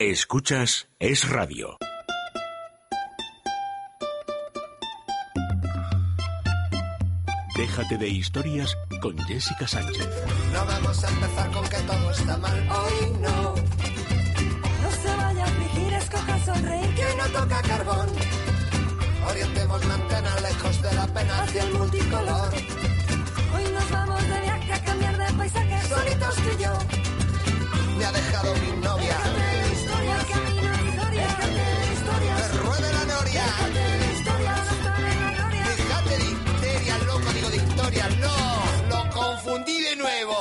Escuchas Es Radio. Déjate de historias con Jessica Sánchez. No vamos a empezar con que todo está mal. Hoy no. No se vaya a afligir, escoja sonreír, Que no toca carbón. Orientemos la antena lejos de la pena hacia el multicolor. Hoy nos vamos de viaje a cambiar de paisaje. Solitos tú y yo. Me ha dejado mi novia. Déjate de historias, camino de historias. Déjate de historias. Que ruede la noria. Déjate de historias, no sabe la gloria. Déjate de histeria, loco, digo de historia. No, lo confundí de nuevo.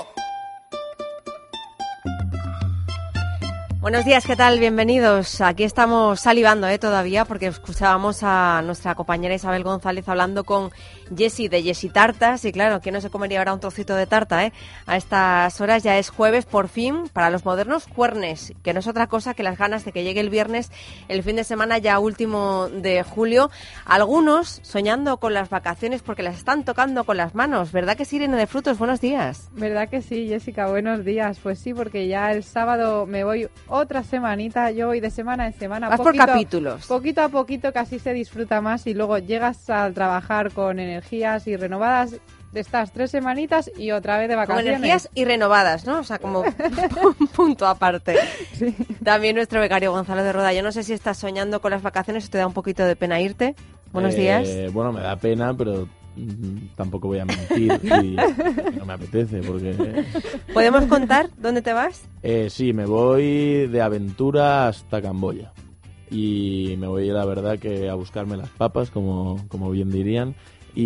Buenos días, ¿qué tal? Bienvenidos. Aquí estamos salivando todavía porque escuchábamos a nuestra compañera Isabel González hablando con Jessie de Jessie Tartas y claro, ¿quién no se comería ahora un trocito de tarta? A estas horas ya es jueves, por fin, para los modernos, juernes, que no es otra cosa que las ganas de que llegue el viernes, el fin de semana ya último de julio. Algunos soñando con las vacaciones porque las están tocando con las manos, ¿verdad que sí, Irene de Frutos? Buenos días. ¿Verdad que sí, Jessica? Buenos días. Pues sí, porque ya el sábado me voy otra semanita, yo voy de semana en semana. Vas por capítulos. Poquito a poquito casi se disfruta más y luego llegas a trabajar con energías y renovadas. Estás 3 semanitas y otra vez de vacaciones. Con energías y renovadas, ¿no? O sea, como un punto aparte. Sí. También nuestro becario Gonzalo de Roda. Yo no sé si estás soñando con las vacaciones o te da un poquito de pena irte. Buenos días. Bueno, me da pena, pero tampoco voy a mentir y no me apetece porque... ¿Podemos contar dónde te vas? Sí, me voy de aventura hasta Camboya y me voy, la verdad, que a buscarme las papas, como bien dirían,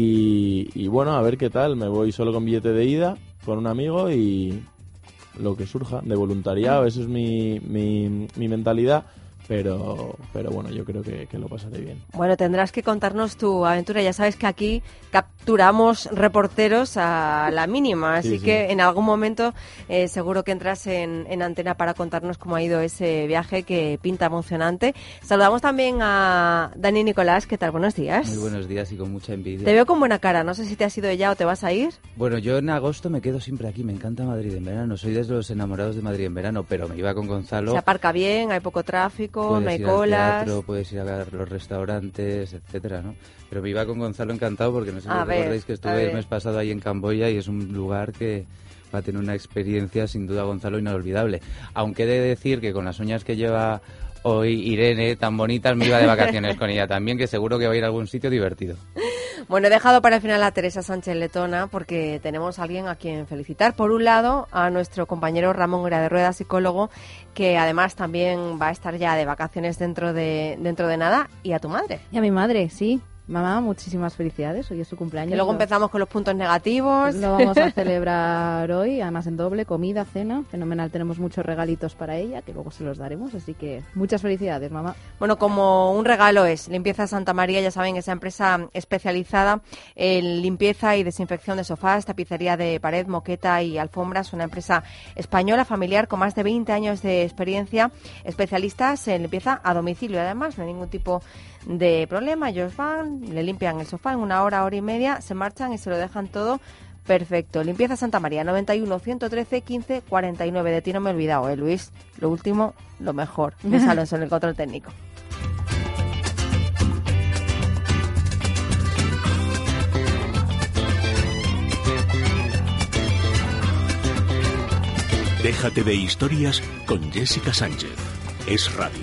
y bueno, a ver qué tal. Me voy solo con billete de ida, con un amigo y lo que surja, de voluntariado. Esa es mi mentalidad. Pero bueno, yo creo que lo pasaré bien. Bueno, tendrás que contarnos tu aventura. Ya sabes que aquí capturamos reporteros a la mínima, así sí. Que en algún momento seguro que entras en antena para contarnos cómo ha ido ese viaje que pinta emocionante. Saludamos también a Dani Nicolás. ¿Qué tal? Buenos días. Muy buenos días y con mucha envidia. Te veo con buena cara. No sé si te has ido ya o te vas a ir. Bueno, yo en agosto me quedo siempre aquí. Me encanta Madrid en verano. Soy de los enamorados de Madrid en verano, pero me iba con Gonzalo. Se aparca bien, hay poco tráfico. Puedes no hay ir colas. al teatro, puedes ir a ver los restaurantes, etcétera, ¿no? Pero me iba con Gonzalo encantado porque no sé si recordáis que estuve el mes pasado ahí en Camboya y es un lugar que va a tener una experiencia sin duda, Gonzalo, inolvidable. Aunque he de decir que con las uñas que lleva hoy Irene tan bonitas me iba de vacaciones con ella también, que seguro que va a ir a algún sitio divertido. Bueno, he dejado para el final a Teresa Sánchez Letona porque tenemos a alguien a quien felicitar. Por un lado, a nuestro compañero Ramón Guerra de Rueda, psicólogo, que además también va a estar ya de vacaciones dentro de nada, y a tu madre. Y a mi madre, sí. Mamá, muchísimas felicidades, hoy es su cumpleaños. Y luego empezamos con los puntos negativos. Lo vamos a celebrar hoy, además en doble, comida, cena, fenomenal. Tenemos muchos regalitos para ella, que luego se los daremos, así que muchas felicidades, mamá. Bueno, como un regalo es Limpieza Santa María, ya saben, esa empresa especializada en limpieza y desinfección de sofás, tapicería de pared, moqueta y alfombras, una empresa española, familiar, con más de 20 años de experiencia, especialistas en limpieza a domicilio. Además, no hay ningún tipo de problema, ellos van, le limpian el sofá en 1 hora, hora y media, se marchan y se lo dejan todo perfecto. Limpieza Santa María, 91 113 15 49. De ti no me he olvidado, Luis. Lo último, lo mejor. Luis Alonso en el control técnico. Déjate de historias con Jessica Sánchez. Es Radio.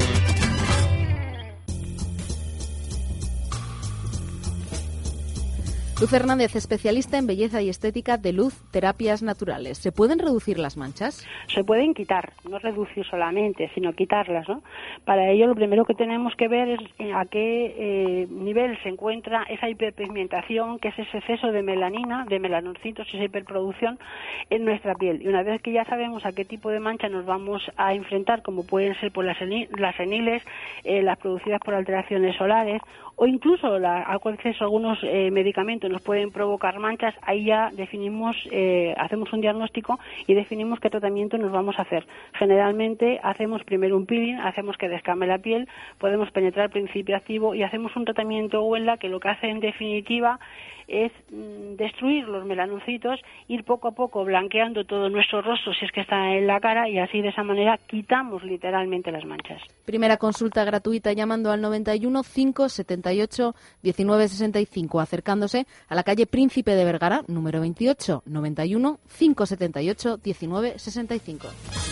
Luz Hernández, especialista en belleza y estética de Luz Terapias Naturales. ¿Se pueden reducir las manchas? Se pueden quitar, no reducir solamente, sino quitarlas, ¿no? Para ello, lo primero que tenemos que ver es a qué nivel se encuentra esa hiperpigmentación, que es ese exceso de melanina, de melanocitos, esa hiperproducción en nuestra piel. Y una vez que ya sabemos a qué tipo de mancha nos vamos a enfrentar, como pueden ser por las seniles, las producidas por alteraciones solares, o incluso algo exceso, algunos medicamentos nos pueden provocar manchas, ahí ya definimos, hacemos un diagnóstico y definimos qué tratamiento nos vamos a hacer. Generalmente hacemos primero un peeling, hacemos que descame la piel, podemos penetrar el principio activo y hacemos un tratamiento Wella que lo que hace en definitiva es destruir los melanocitos, ir poco a poco blanqueando todo nuestro rostro si es que está en la cara, y así de esa manera quitamos literalmente las manchas. Primera consulta gratuita llamando al 91 578 1965, acercándose a la calle Príncipe de Vergara, número 28, 91 578 1965.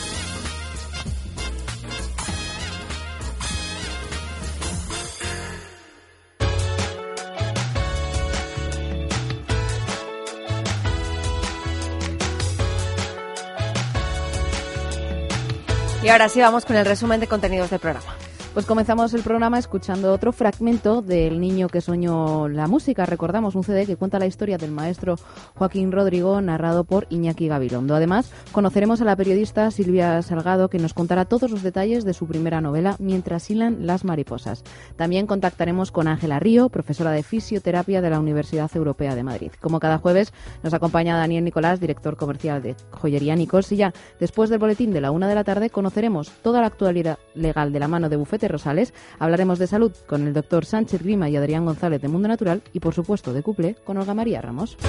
Y ahora sí vamos con el resumen de contenidos del programa. Pues comenzamos el programa escuchando otro fragmento del niño que soñó la música. Recordamos un CD que cuenta la historia del maestro Joaquín Rodrigo, narrado por Iñaki Gabilondo. Además, conoceremos a la periodista Silvia Salgado, que nos contará todos los detalles de su primera novela, Mientras hilan las mariposas. También contactaremos con Ángela Río, profesora de fisioterapia de la Universidad Europea de Madrid. Como cada jueves, nos acompaña Daniel Nicolás, director comercial de Joyería Nicols. Y ya, después del boletín de la 1 de la tarde, conoceremos toda la actualidad legal de la mano de Bufete Rosales. Hablaremos de salud con el doctor Sánchez Grima y Adrián González de Mundo Natural y, por supuesto, de Cuplé con Olga María Ramos.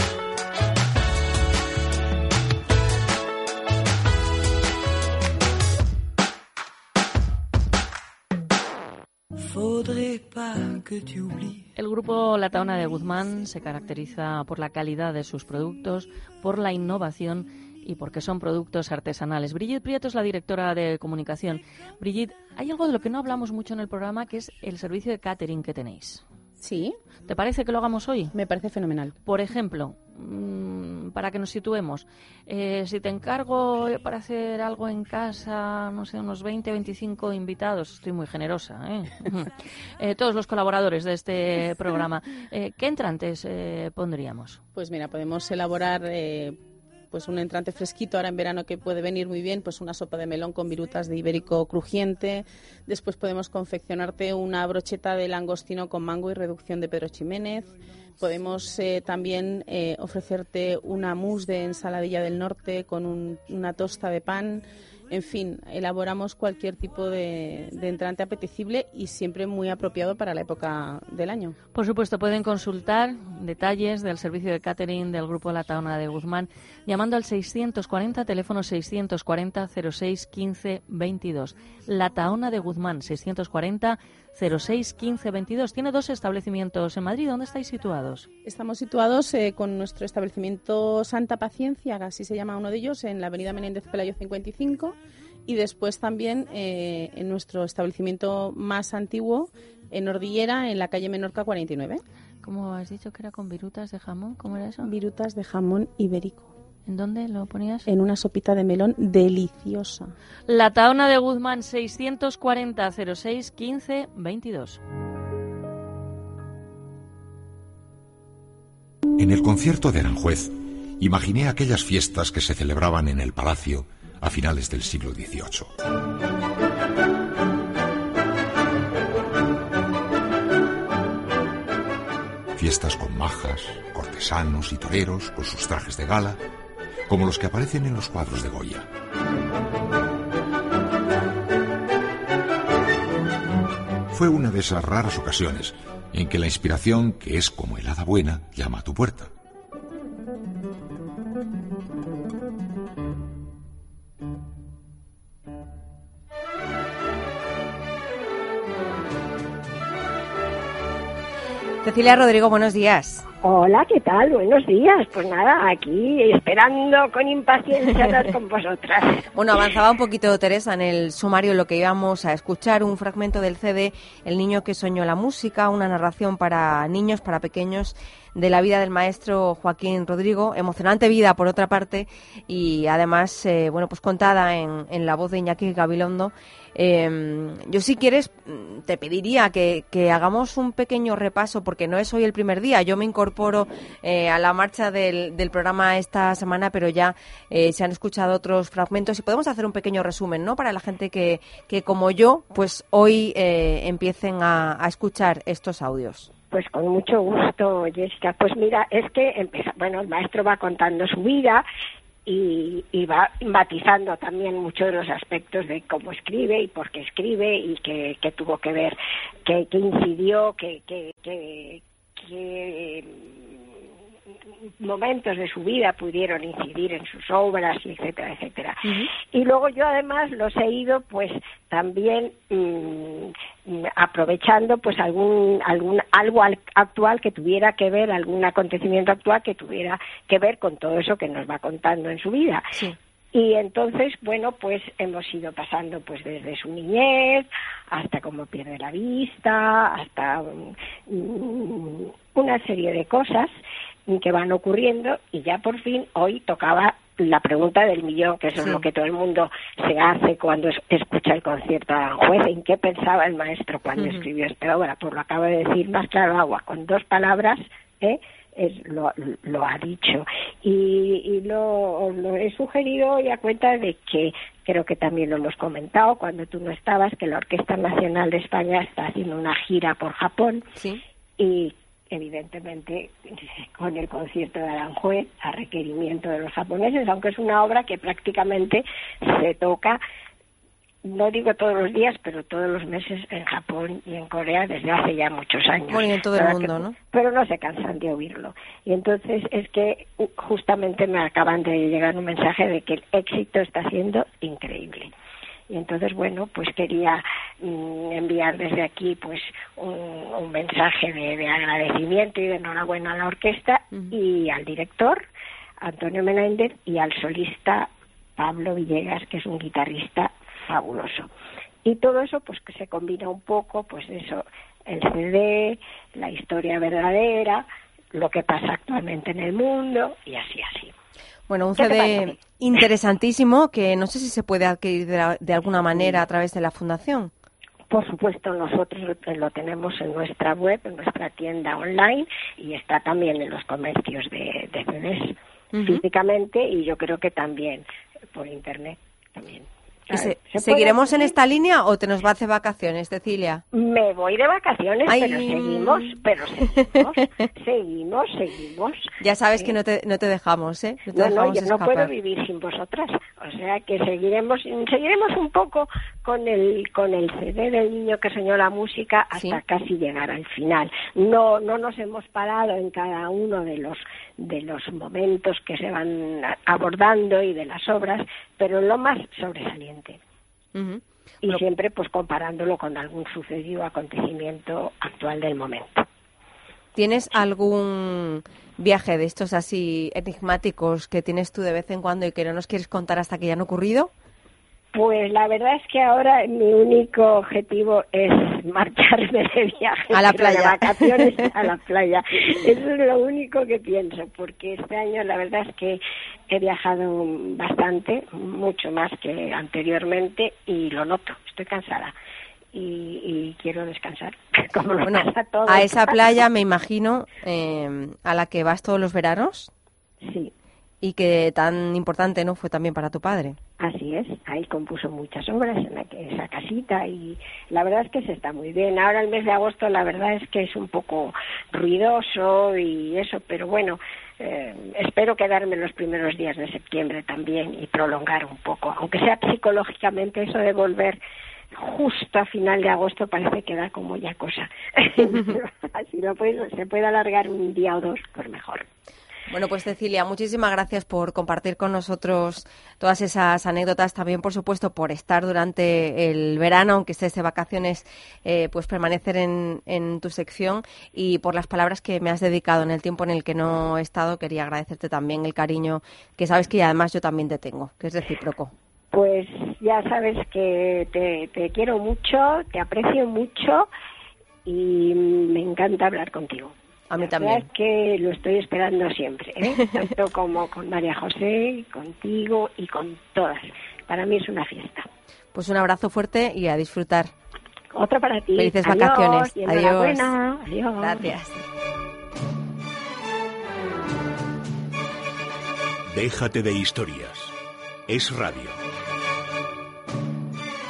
El grupo La Tahona de Guzmán se caracteriza por la calidad de sus productos, por la innovación y porque son productos artesanales. Brigitte Prieto es la directora de comunicación. Brigitte, hay algo de lo que no hablamos mucho en el programa, que es el servicio de catering que tenéis. Sí. ¿Te parece que lo hagamos hoy? Me parece fenomenal. Por ejemplo, para que nos situemos, si te encargo para hacer algo en casa, no sé, unos 20 o 25 invitados, estoy muy generosa, todos los colaboradores de este programa, ¿qué entrantes pondríamos? Pues mira, podemos elaborar pues un entrante fresquito ahora en verano que puede venir muy bien, pues una sopa de melón con virutas de ibérico crujiente. Después podemos confeccionarte una brocheta de langostino con mango y reducción de Pedro Ximénez. Podemos también ofrecerte una mousse de ensaladilla del norte con una tosta de pan. En fin, elaboramos cualquier tipo de entrante apetecible y siempre muy apropiado para la época del año. Por supuesto, pueden consultar detalles del servicio de catering del Grupo La Tahona de Guzmán llamando al 640, teléfono 640 06 15 22. La Tahona de Guzmán, 640 06 15 22. Tiene 2 establecimientos en Madrid. ¿Dónde estáis situados? Estamos situados con nuestro establecimiento Santa Paciencia, así se llama uno de ellos, en la avenida Menéndez Pelayo 55, y después también en nuestro establecimiento más antiguo, en Ordillera, en la calle Menorca 49. ¿Cómo has dicho que era con virutas de jamón? ¿Cómo era eso? Virutas de jamón ibérico. ¿En dónde lo ponías? En una sopita de melón deliciosa. La Tahona de Guzmán, 640 06 15 22. En el concierto de Aranjuez, imaginé aquellas fiestas que se celebraban en el Palacio a finales del siglo XVIII. Fiestas con majas, cortesanos y toreros con sus trajes de gala, como los que aparecen en los cuadros de Goya. Fue una de esas raras ocasiones en que la inspiración, que es como el hada buena, llama a tu puerta. Cecilia Rodrigo, buenos días. Hola, ¿qué tal? Buenos días. Pues nada, aquí esperando con impaciencia hablar con vosotras. Bueno, avanzaba un poquito Teresa en el sumario lo que íbamos a escuchar, un fragmento del CD El niño que soñó la música, una narración para niños, para pequeños, de la vida del maestro Joaquín Rodrigo, emocionante vida por otra parte, y además bueno, pues contada en la voz de Iñaki Gabilondo. Yo, si quieres, te pediría que hagamos un pequeño repaso, porque no es hoy el primer día. Yo me incorporo a la marcha del programa esta semana, pero ya se han escuchado otros fragmentos y podemos hacer un pequeño resumen, ¿no? Para la gente que como yo, pues hoy empiecen a escuchar estos audios. Pues con mucho gusto, Jessica. Pues mira, es que el maestro va contando su vida y va matizando también muchos de los aspectos de cómo escribe y por qué escribe y que tuvo que ver, que incidió, que momentos de su vida pudieron incidir en sus obras, y etcétera, etcétera. Y luego yo además los he ido pues también aprovechando pues algo actual que tuviera que ver, algún acontecimiento actual que tuviera que ver con todo eso que nos va contando en su vida. Sí. Y entonces, bueno, pues hemos ido pasando pues desde su niñez hasta cómo pierde la vista, hasta una serie de cosas que van ocurriendo, y ya por fin hoy tocaba la pregunta del millón, que eso es lo que todo el mundo se hace cuando escucha el concierto de Aranjuez. ¿En qué pensaba el maestro cuando escribió esta obra? Pues lo acaba de decir más claro agua, con 2 palabras, lo ha dicho. Y lo he sugerido hoy a cuenta de que creo que también lo hemos comentado cuando tú no estabas, que la Orquesta Nacional de España está haciendo una gira por Japón. Sí. Y evidentemente con el concierto de Aranjuez a requerimiento de los japoneses, aunque es una obra que prácticamente se toca, no digo todos los días, pero todos los meses en Japón y en Corea desde hace ya muchos años. Bueno, y en todo el mundo, ¿no? Pero no se cansan de oírlo. Y entonces es que justamente me acaban de llegar un mensaje de que el éxito está siendo increíble. Y entonces, bueno, pues quería enviar desde aquí pues un mensaje de agradecimiento y de enhorabuena a la orquesta y al director, Antonio Menéndez, y al solista Pablo Villegas, que es un guitarrista fabuloso. Y todo eso pues que se combina un poco, pues eso, el CD, la historia verdadera, lo que pasa actualmente en el mundo y así. Bueno, un CD interesantísimo que no sé si se puede adquirir de alguna manera a través de la Fundación. Por supuesto, nosotros lo tenemos en nuestra web, en nuestra tienda online, y está también en los comercios de CDs físicamente, y yo creo que también por internet también. ¿Seguiremos en esta línea o te nos va a hacer vacaciones, Cecilia? Me voy de vacaciones, pero seguimos. Ya sabes que no te dejamos, ¿eh? Yo no puedo vivir sin vosotras. O sea que seguiremos un poco con el CD del niño que soñó la música hasta casi llegar al final. No nos hemos parado en cada uno de los momentos que se van abordando y de las obras, pero lo más sobresaliente. Y siempre pues comparándolo con algún sucedido o acontecimiento actual del momento. ¿Tienes algún viaje de estos así enigmáticos que tienes tú de vez en cuando y que no nos quieres contar hasta que ya han ocurrido? Pues la verdad es que ahora mi único objetivo es marcharme de viaje, a la playa, de vacaciones a la playa. Eso es lo único que pienso, porque este año la verdad es que he viajado bastante, mucho más que anteriormente, y lo noto, estoy cansada y quiero descansar. Como lo pasa todo. A esa playa me imagino a la que vas todos los veranos. Sí. Y que tan importante, ¿no?, fue también para tu padre. Así es, ahí compuso muchas obras en esa casita, y la verdad es que se está muy bien. Ahora el mes de agosto la verdad es que es un poco ruidoso y eso, pero bueno, espero quedarme los primeros días de septiembre también y prolongar un poco, aunque sea psicológicamente, eso de volver justo a final de agosto parece que da como ya cosa. Si se puede alargar un día o dos, pues mejor. Bueno, pues Cecilia, muchísimas gracias por compartir con nosotros todas esas anécdotas, también por supuesto por estar durante el verano, aunque estés de vacaciones, pues permanecer en tu sección, y por las palabras que me has dedicado en el tiempo en el que no he estado. Quería agradecerte también el cariño que sabes que además yo también te tengo, que es recíproco. Pues ya sabes que te quiero mucho, te aprecio mucho y me encanta hablar contigo. A mí también. Es que lo estoy esperando siempre, tanto como con María José, contigo y con todas. Para mí es una fiesta. Pues un abrazo fuerte y a disfrutar. Otra para ti. Felices vacaciones. Adiós. Adiós. Gracias. Déjate de historias. Es radio.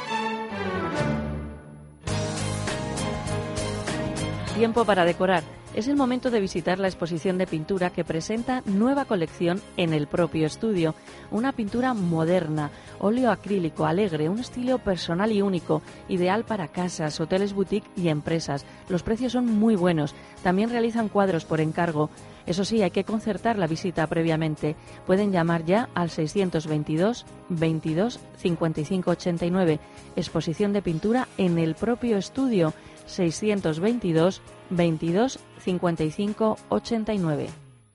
Tiempo para decorar. Es el momento de visitar la exposición de pintura que presenta nueva colección en el propio estudio. Una pintura moderna, óleo acrílico, alegre, un estilo personal y único, ideal para casas, hoteles boutique y empresas. Los precios son muy buenos. También realizan cuadros por encargo. Eso sí, hay que concertar la visita previamente. Pueden llamar ya al 622 22 55 89. Exposición de pintura en el propio estudio. 622 22 55 89.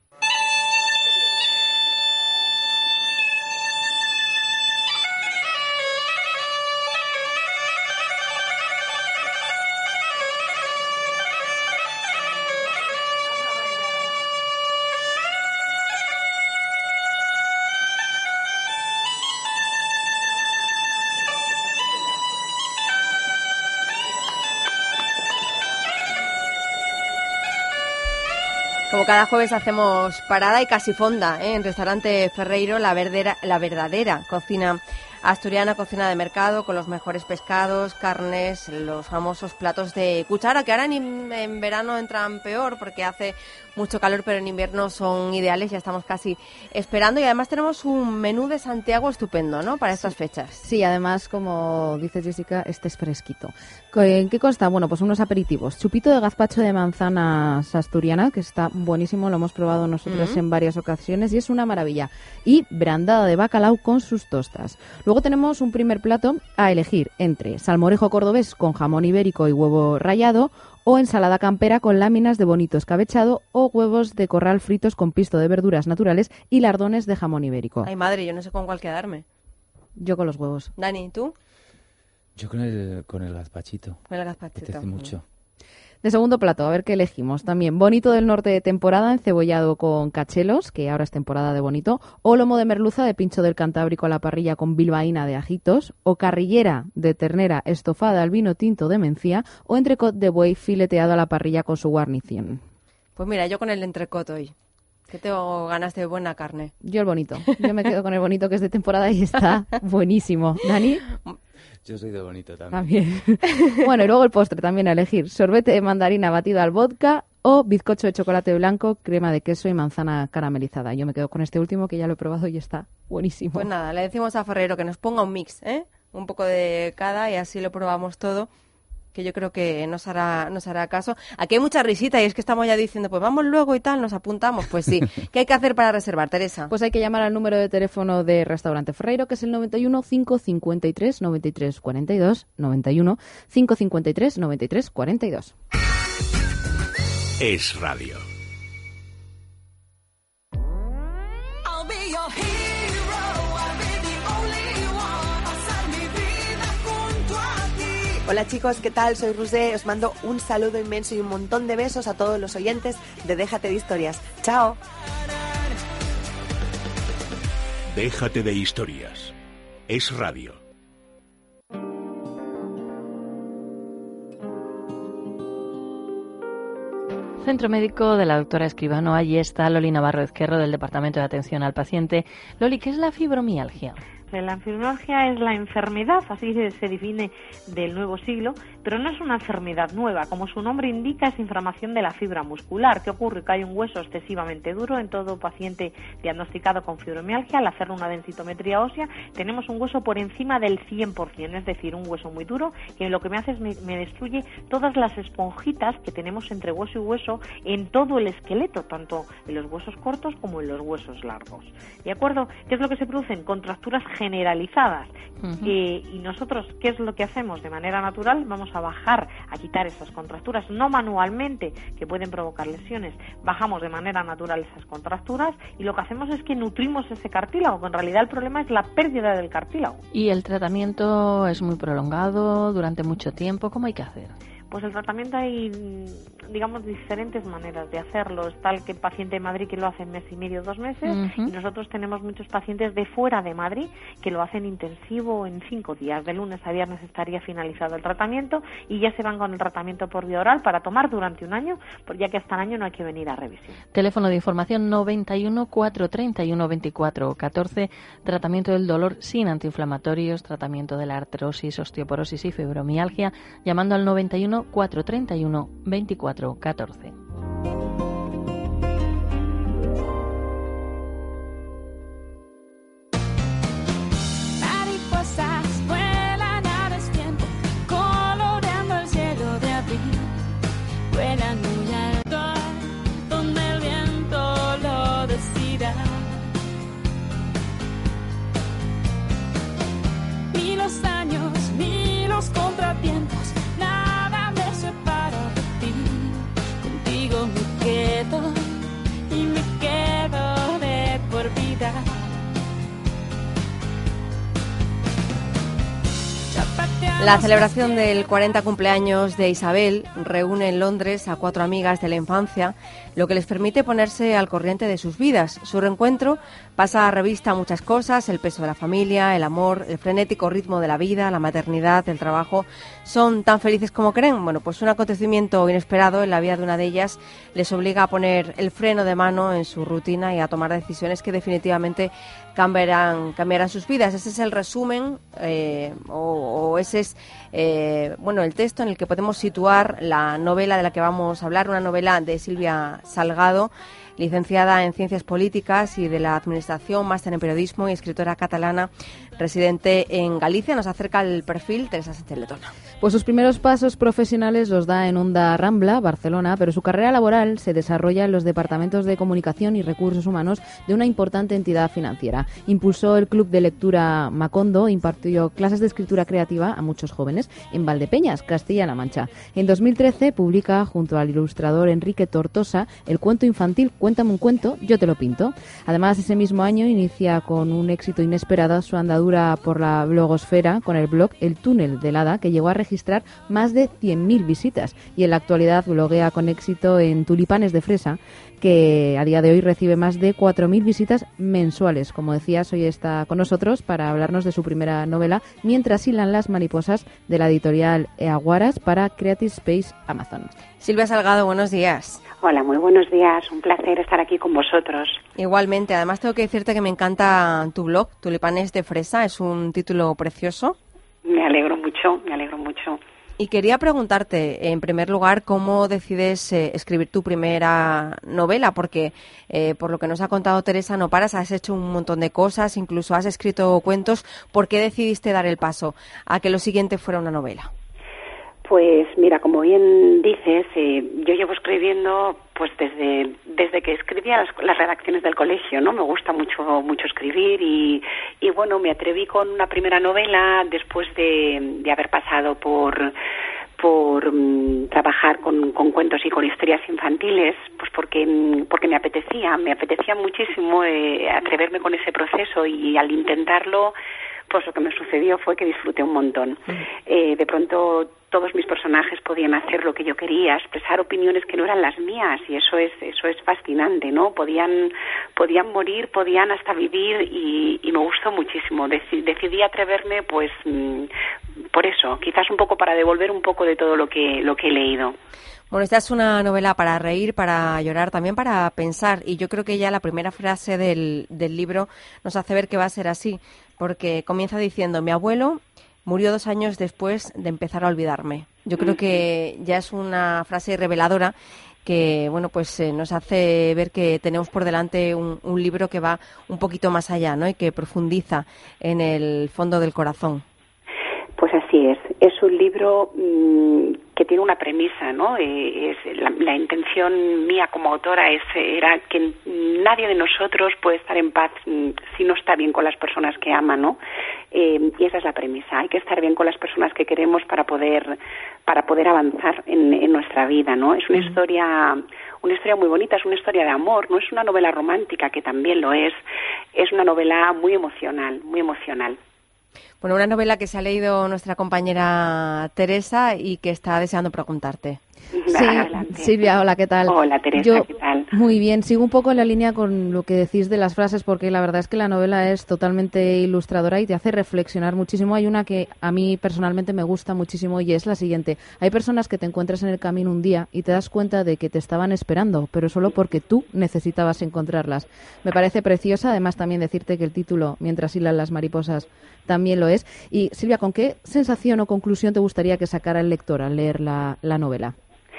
Como cada jueves hacemos parada y casi fonda en Restaurante Ferreiro, la verdadera cocina asturiana, cocina de mercado, con los mejores pescados, carnes, los famosos platos de cuchara, que ahora en verano entran peor porque hace mucho calor, pero en invierno son ideales, ya estamos casi esperando. Y además tenemos un menú de Santiago estupendo, ¿no?, para estas fechas. Sí, además, como dice Jessica, este es fresquito. ¿En qué consta? Bueno, pues unos aperitivos. Chupito de gazpacho de manzanas asturiana, que está buenísimo, lo hemos probado nosotros en varias ocasiones y es una maravilla. Y brandada de bacalao con sus tostas. Luego tenemos un primer plato a elegir entre salmorejo cordobés con jamón ibérico y huevo rallado, o ensalada campera con láminas de bonito escabechado, o huevos de corral fritos con pisto de verduras naturales y lardones de jamón ibérico. Ay, madre, yo no sé con cuál quedarme. Yo con los huevos. Dani, ¿tú? Yo con el gazpachito. Con el gazpachito. Me apetece mucho. De segundo plato, a ver qué elegimos. También bonito del norte de temporada, encebollado con cachelos, que ahora es temporada de bonito, o lomo de merluza de pincho del Cantábrico a la parrilla con bilbaína de ajitos, o carrillera de ternera estofada al vino tinto de Mencía, o entrecot de buey fileteado a la parrilla con su guarnición. Pues mira, yo con el entrecot hoy, que tengo ganas de buena carne. Yo el bonito. Yo me quedo con el bonito, que es de temporada y está buenísimo. ¿Dani? Yo soy de bonito también. Bueno, y luego el postre también a elegir. Sorbete de mandarina batido al vodka o bizcocho de chocolate blanco, crema de queso y manzana caramelizada. Yo me quedo con este último, que ya lo he probado y está buenísimo. Pues nada, le decimos a Ferreiro que nos ponga un mix, un poco de cada, y así lo probamos todo, que yo creo que nos hará caso. Aquí hay mucha risita y es que estamos ya diciendo, pues vamos luego y tal, nos apuntamos. Pues sí. ¿Qué hay que hacer para reservar, Teresa? Pues hay que llamar al número de teléfono de Restaurante Ferreiro, que es el 91 553 93 42, 91 553 93 42. Es radio. Hola chicos, ¿qué tal? Soy Rusé, os mando un saludo inmenso y un montón de besos a todos los oyentes de Déjate de Historias. ¡Chao! Déjate de Historias. Es radio. Centro Médico de la doctora Escribano. Allí está Loli Navarro Ezquerro, del Departamento de Atención al Paciente. Loli, ¿qué es la fibromialgia? La fibromialgia es la enfermedad, así se define, del nuevo siglo, pero no es una enfermedad nueva. Como su nombre indica, es inflamación de la fibra muscular. ¿Qué ocurre? Que hay un hueso excesivamente duro en todo paciente diagnosticado con fibromialgia. Al hacer una densitometría ósea, tenemos un hueso por encima del 100%, es decir, un hueso muy duro, que lo que me hace es me destruye todas las esponjitas que tenemos entre hueso y hueso en todo el esqueleto, tanto en los huesos cortos como en los huesos largos. ¿De acuerdo? ¿Qué es lo que se producen? Contracturas generalizadas. Y nosotros, ¿qué es lo que hacemos? De manera natural vamos a bajar, a quitar esas contracturas, no manualmente, que pueden provocar lesiones. Bajamos de manera natural esas contracturas y lo que hacemos es que nutrimos ese cartílago, que en realidad el problema es la pérdida del cartílago. ¿Y el tratamiento es muy prolongado, durante mucho tiempo? ¿Cómo hay que hacer? Pues el tratamiento hay, digamos, diferentes maneras de hacerlo. Está el paciente de Madrid que lo hace en mes y medio, 2 meses, y nosotros tenemos muchos pacientes de fuera de Madrid que lo hacen intensivo en 5 días. De lunes a viernes estaría finalizado el tratamiento y ya se van con el tratamiento por vía oral para tomar durante un año, ya que hasta el año no hay que venir a revisión. Teléfono de información 91 431 24 14, tratamiento del dolor sin antiinflamatorios, tratamiento de la artrosis, osteoporosis y fibromialgia, llamando al 91 431 24 14. La celebración del 40 cumpleaños de Isabel reúne en Londres a 4 amigas de la infancia, lo que les permite ponerse al corriente de sus vidas. Su reencuentro pasa a revista muchas cosas: el peso de la familia, el amor, el frenético ritmo de la vida, la maternidad, el trabajo. ¿Son tan felices como creen? Bueno, pues un acontecimiento inesperado en la vida de una de ellas les obliga a poner el freno de mano en su rutina y a tomar decisiones que definitivamente cambiarán sus vidas. Ese es el resumen o ese es el texto en el que podemos situar la novela de la que vamos a hablar, una novela de Silvia Salgado, licenciada en Ciencias Políticas y de la Administración, máster en Periodismo y escritora catalana residente en Galicia. Nos acerca el perfil Teresa Sánchez-Letona. Pues sus primeros pasos profesionales los da en Onda Rambla, Barcelona, pero su carrera laboral se desarrolla en los departamentos de Comunicación y Recursos Humanos de una importante entidad financiera. Impulsó el Club de Lectura Macondo, impartió clases de escritura creativa a muchos jóvenes en Valdepeñas, Castilla-La Mancha. En 2013 publica, junto al ilustrador Enrique Tortosa, el cuento infantil Cuéntame un cuento, yo te lo pinto. Además, ese mismo año inicia con un éxito inesperado su andadura por la blogosfera con el blog El Túnel del Hada, que llegó a registrar más de 100.000 visitas, y en la actualidad bloguea con éxito en Tulipanes de Fresa, que a día de hoy recibe más de 4.000 visitas mensuales. Como decías, hoy está con nosotros para hablarnos de su primera novela, Mientras hilan las mariposas, de la editorial Aguaras, para Creative Space Amazon. Silvia Salgado, buenos días. Hola, muy buenos días. Un placer estar aquí con vosotros. Igualmente. Además, tengo que decirte que me encanta tu blog, Tulipanes de Fresa. Es un título precioso. Me alegro mucho, me alegro mucho. Y quería preguntarte, en primer lugar, ¿cómo decides escribir tu primera novela? Porque, por lo que nos ha contado Teresa, no paras, has hecho un montón de cosas, incluso has escrito cuentos. ¿Por qué decidiste dar el paso a que lo siguiente fuera una novela? Pues mira, como bien dices, yo llevo escribiendo pues desde que escribía las redacciones del colegio, ¿no? Me gusta mucho escribir y bueno, me atreví con una primera novela después de haber pasado por trabajar con cuentos y con historias infantiles, pues porque me apetecía muchísimo atreverme con ese proceso, y al intentarlo, pues lo que me sucedió fue que disfruté un montón. De pronto todos mis personajes podían hacer lo que yo quería, expresar opiniones que no eran las mías, y eso es fascinante, ¿no? Podían morir, podían hasta vivir, y me gustó muchísimo. Decidí atreverme, pues por eso, quizás un poco para devolver un poco de todo lo que he leído. Bueno, esta es una novela para reír, para llorar, también para pensar, y yo creo que ya la primera frase del libro nos hace ver que va a ser así, porque comienza diciendo: mi abuelo murió 2 años después de empezar a olvidarme. Yo creo que ya es una frase reveladora que, bueno, pues nos hace ver que tenemos por delante un libro que va un poquito más allá, ¿no? Y que profundiza en el fondo del corazón. Pues así es. Es un libro que tiene una premisa, ¿no? La intención mía como autora era que nadie de nosotros puede estar en paz si no está bien con las personas que ama, ¿no? Y esa es la premisa. Hay que estar bien con las personas que queremos para poder avanzar en nuestra vida, ¿no? Es una historia muy bonita, es una historia de amor, no es una novela romántica, que también lo es una novela muy emocional, muy emocional. Bueno, una novela que se ha leído nuestra compañera Teresa y que está deseando preguntarte. Sí, Silvia, hola, ¿qué tal? Hola, Teresa, ¿qué tal? Muy bien, sigo un poco en la línea con lo que decís de las frases, porque la verdad es que la novela es totalmente ilustradora y te hace reflexionar muchísimo. Hay una que a mí personalmente me gusta muchísimo y es la siguiente: hay personas que te encuentras en el camino un día y te das cuenta de que te estaban esperando, pero solo porque tú necesitabas encontrarlas. Me parece preciosa, además también decirte que el título, Mientras hilan las mariposas, también lo es. Y Silvia, ¿con qué sensación o conclusión te gustaría que sacara el lector al leer la novela?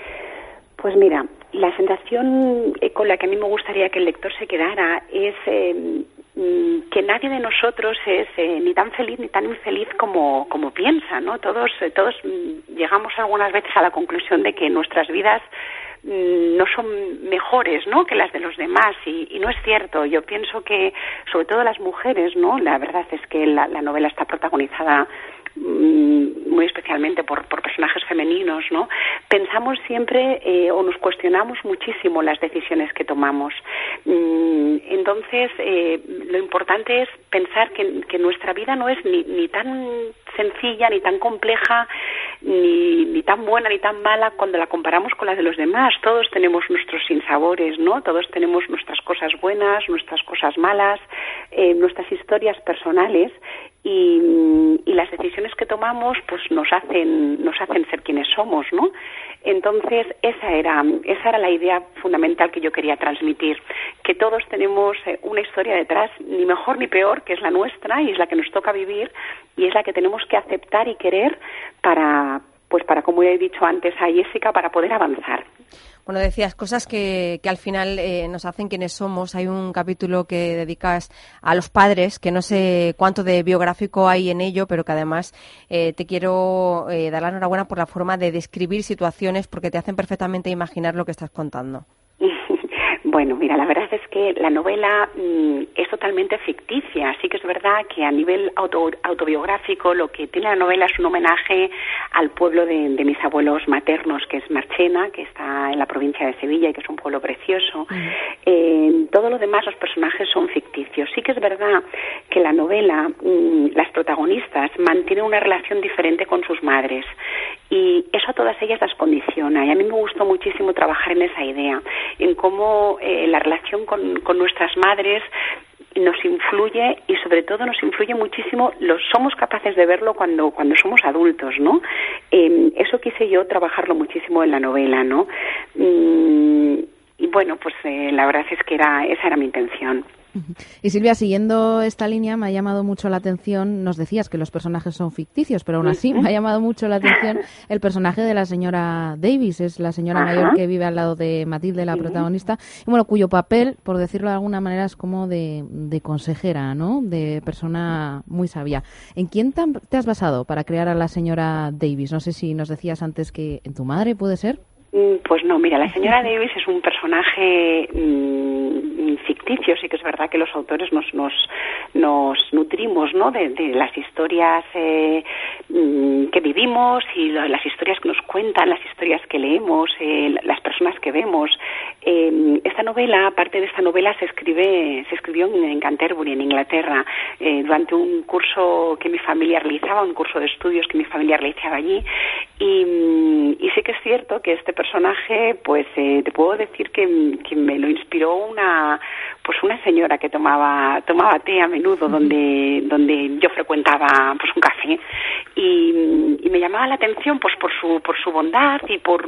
Pues mira, la sensación con la que a mí me gustaría que el lector se quedara es que nadie de nosotros es ni tan feliz ni tan infeliz como piensa, ¿no? Todos llegamos algunas veces a la conclusión de que nuestras vidas no son mejores, ¿no?, que las de los demás, y no es cierto. Yo pienso que, sobre todo las mujeres, ¿no?, la verdad es que la novela está protagonizada muy especialmente por personajes femeninos, ¿no? pensamos siempre o nos cuestionamos muchísimo las decisiones que tomamos. Entonces, lo importante es pensar que nuestra vida no es ni tan sencilla, ni tan compleja, ni tan buena, ni tan mala cuando la comparamos con la de los demás. Todos tenemos nuestros sinsabores, ¿no? Todos tenemos nuestras cosas buenas, nuestras cosas malas, nuestras historias personales, y las decisiones que tomamos pues nos hacen ser quienes somos, ¿no? Entonces esa era la idea fundamental que yo quería transmitir, que todos tenemos una historia detrás, ni mejor ni peor, que es la nuestra y es la que nos toca vivir y es la que tenemos que aceptar y querer para, como he dicho antes a Jessica, para poder avanzar. Bueno, decías cosas que al final nos hacen quienes somos. Hay un capítulo que dedicas a los padres, que no sé cuánto de biográfico hay en ello, pero que además te quiero dar la enhorabuena por la forma de describir situaciones, porque te hacen perfectamente imaginar lo que estás contando. Bueno, mira, la verdad es que la novela es totalmente ficticia, así que es verdad que a nivel autobiográfico lo que tiene la novela es un homenaje al pueblo de mis abuelos maternos, que es Marchena, que está en la provincia de Sevilla y que es un pueblo precioso. Todo lo demás, los personajes son ficticios. Sí que es verdad que la novela, las protagonistas mantienen una relación diferente con sus madres y eso a todas ellas las condiciona, y a mí me gustó muchísimo trabajar en esa idea, en cómo la relación con nuestras madres nos influye, y sobre todo nos influye muchísimo, somos capaces de verlo cuando somos adultos, ¿no? Eso quise yo trabajarlo muchísimo en la novela, ¿no? Y bueno, pues la verdad es que esa era mi intención. Y Silvia, siguiendo esta línea, me ha llamado mucho la atención, nos decías que los personajes son ficticios, pero aún así me ha llamado mucho la atención el personaje de la señora Davis, es la señora mayor que vive al lado de Matilde, la protagonista, y bueno, cuyo papel, por decirlo de alguna manera, es como de consejera, ¿no? De persona muy sabia. ¿En quién te has basado para crear a la señora Davis? No sé si nos decías antes que en tu madre, ¿puede ser? Pues no, mira, la señora Davis es un personaje ficticio. Sí que es verdad que los autores nos nutrimos, ¿no?, de las historias que vivimos y las historias que nos cuentan, las historias que leemos, las personas que vemos. Esta novela, parte de esta novela, se escribió en Canterbury, en Inglaterra, durante un curso que mi familia realizaba, un curso de estudios que mi familia realizaba allí, y sí que es cierto que este personaje, pues te puedo decir que me lo inspiró una señora que tomaba té a menudo donde yo frecuentaba pues un café, y me llamaba la atención pues por su bondad y por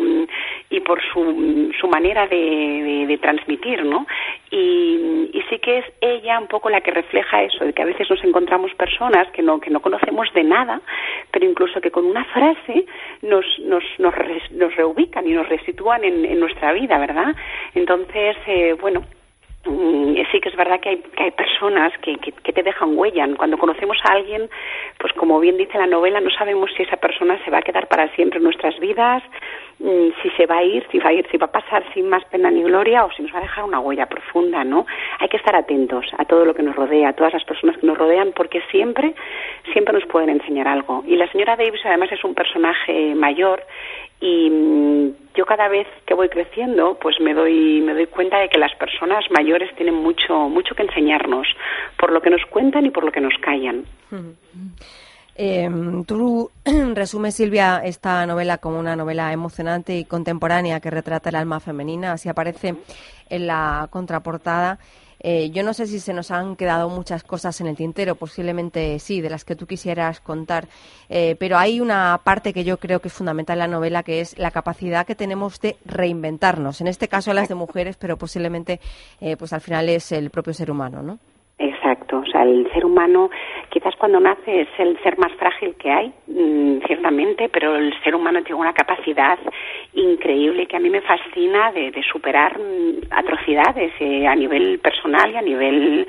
su manera de transmitir, ¿no? Y sí que es ella un poco la que refleja eso, de que a veces nos encontramos personas que no conocemos de nada, pero incluso que con una frase nos reubican y nos resitúan en nuestra vida, ¿verdad? Entonces, bueno, sí que es verdad que hay personas que te dejan huella. Cuando conocemos a alguien, pues como bien dice la novela, no sabemos si esa persona se va a quedar para siempre en nuestras vidas, si se va a ir, si va a pasar sin más pena ni gloria, o si nos va a dejar una huella profunda, ¿no? Hay que estar atentos a todo lo que nos rodea, a todas las personas que nos rodean, porque siempre nos pueden enseñar algo. Y la señora Davis además es un personaje mayor, y yo cada vez que voy creciendo pues me doy cuenta de que las personas mayores tienen mucho que enseñarnos, por lo que nos cuentan y por lo que nos callan. Tú resumes, Silvia, esta novela como una novela emocionante y contemporánea que retrata el alma femenina, así aparece en la contraportada. Yo no sé si se nos han quedado muchas cosas en el tintero, posiblemente sí, de las que tú quisieras contar, pero hay una parte que yo creo que es fundamental en la novela, que es la capacidad que tenemos de reinventarnos, en este caso las de mujeres, pero posiblemente pues al final es el propio ser humano, ¿no? Exacto, o sea, el ser humano quizás cuando nace es el ser más frágil que hay, ciertamente, pero el ser humano tiene una capacidad increíble que a mí me fascina de superar atrocidades a nivel personal y a nivel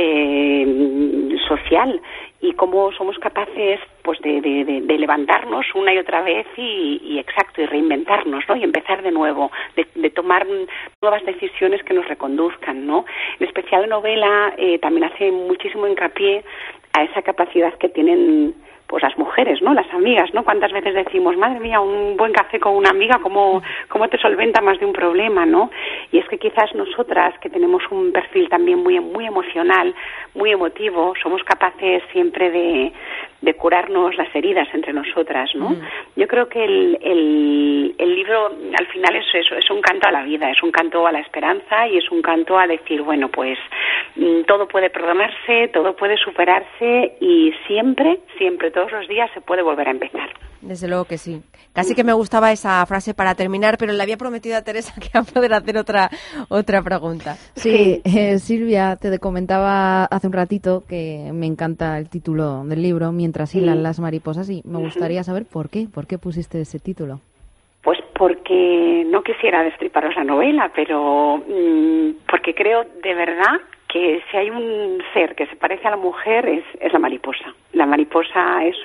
social, y cómo somos capaces pues de levantarnos una y otra vez y reinventarnos, ¿no? Y empezar de nuevo, de tomar nuevas decisiones que nos reconduzcan, ¿no? En especial la novela también hace muchísimo hincapié a esa capacidad que tienen pues las mujeres, ¿no? Las amigas, ¿no? Cuántas veces decimos, madre mía, un buen café con una amiga, ¿cómo te solventa más de un problema, ¿no? Y es que quizás nosotras, que tenemos un perfil también muy emocional, muy emotivo, somos capaces siempre de curarnos las heridas entre nosotras, ¿no? Yo creo que el libro al final es eso, es un canto a la vida, es un canto a la esperanza y es un canto a decir, bueno, pues todo puede perdonarse, todo puede superarse y siempre, todos los días se puede volver a empezar. Desde luego que sí. Casi que me gustaba esa frase para terminar, pero le había prometido a Teresa que iba a poder hacer otra pregunta. Sí, Silvia, te comentaba hace un ratito que me encanta el título del libro, Mientras hilan las mariposas, y me gustaría saber por qué pusiste ese título. Pues porque no quisiera destriparos la novela, pero porque creo de verdad que si hay un ser que se parece a la mujer es la mariposa. La mariposa es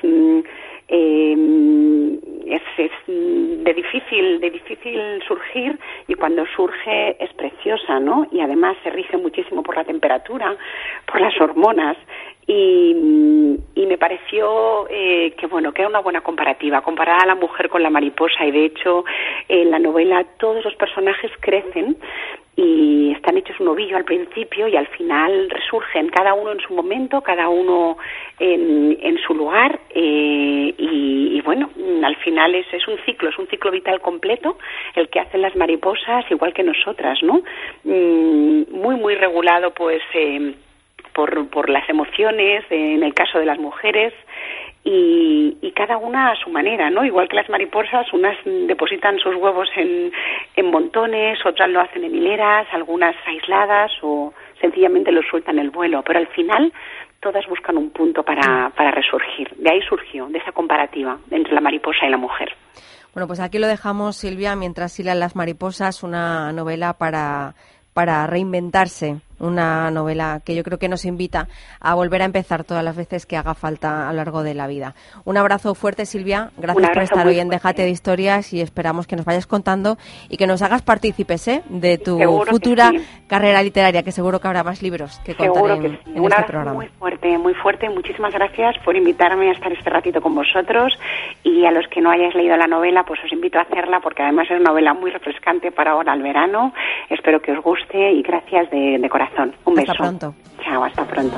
de difícil surgir, y cuando surge es preciosa, ¿no? Y además se rige muchísimo por la temperatura, por las hormonas, y me pareció que era una buena comparativa, comparar a la mujer con la mariposa. Y de hecho en la novela todos los personajes crecen y están hechos un ovillo al principio y al final resurgen, cada uno en su momento, cada uno en su lugar, y bueno, al final es un ciclo vital completo el que hacen las mariposas, igual que nosotras, ¿no? Muy regulado pues por las emociones, en el caso de las mujeres, y cada una a su manera, ¿no? Igual que las mariposas, unas depositan sus huevos en montones, otras lo hacen en hileras, algunas aisladas o sencillamente los sueltan el vuelo, pero al final todas buscan un punto para resurgir. De ahí surgió, de esa comparativa entre la mariposa y la mujer. Bueno, pues aquí lo dejamos, Silvia, Mientras hilan las mariposas, una novela para reinventarse, una novela que yo creo que nos invita a volver a empezar todas las veces que haga falta a lo largo de la vida. Un abrazo fuerte, Silvia, gracias por estar hoy en Déjate de Historias, y esperamos que nos vayas contando y que nos hagas partícipes de tu futura carrera literaria, que seguro que habrá más libros que contar en este programa. Muy fuerte, muchísimas gracias por invitarme a estar este ratito con vosotros, y a los que no hayáis leído la novela, pues os invito a hacerla, porque además es una novela muy refrescante para ahora al verano. Espero que os guste y gracias de corazón. Un beso. Hasta pronto. Chao, hasta pronto.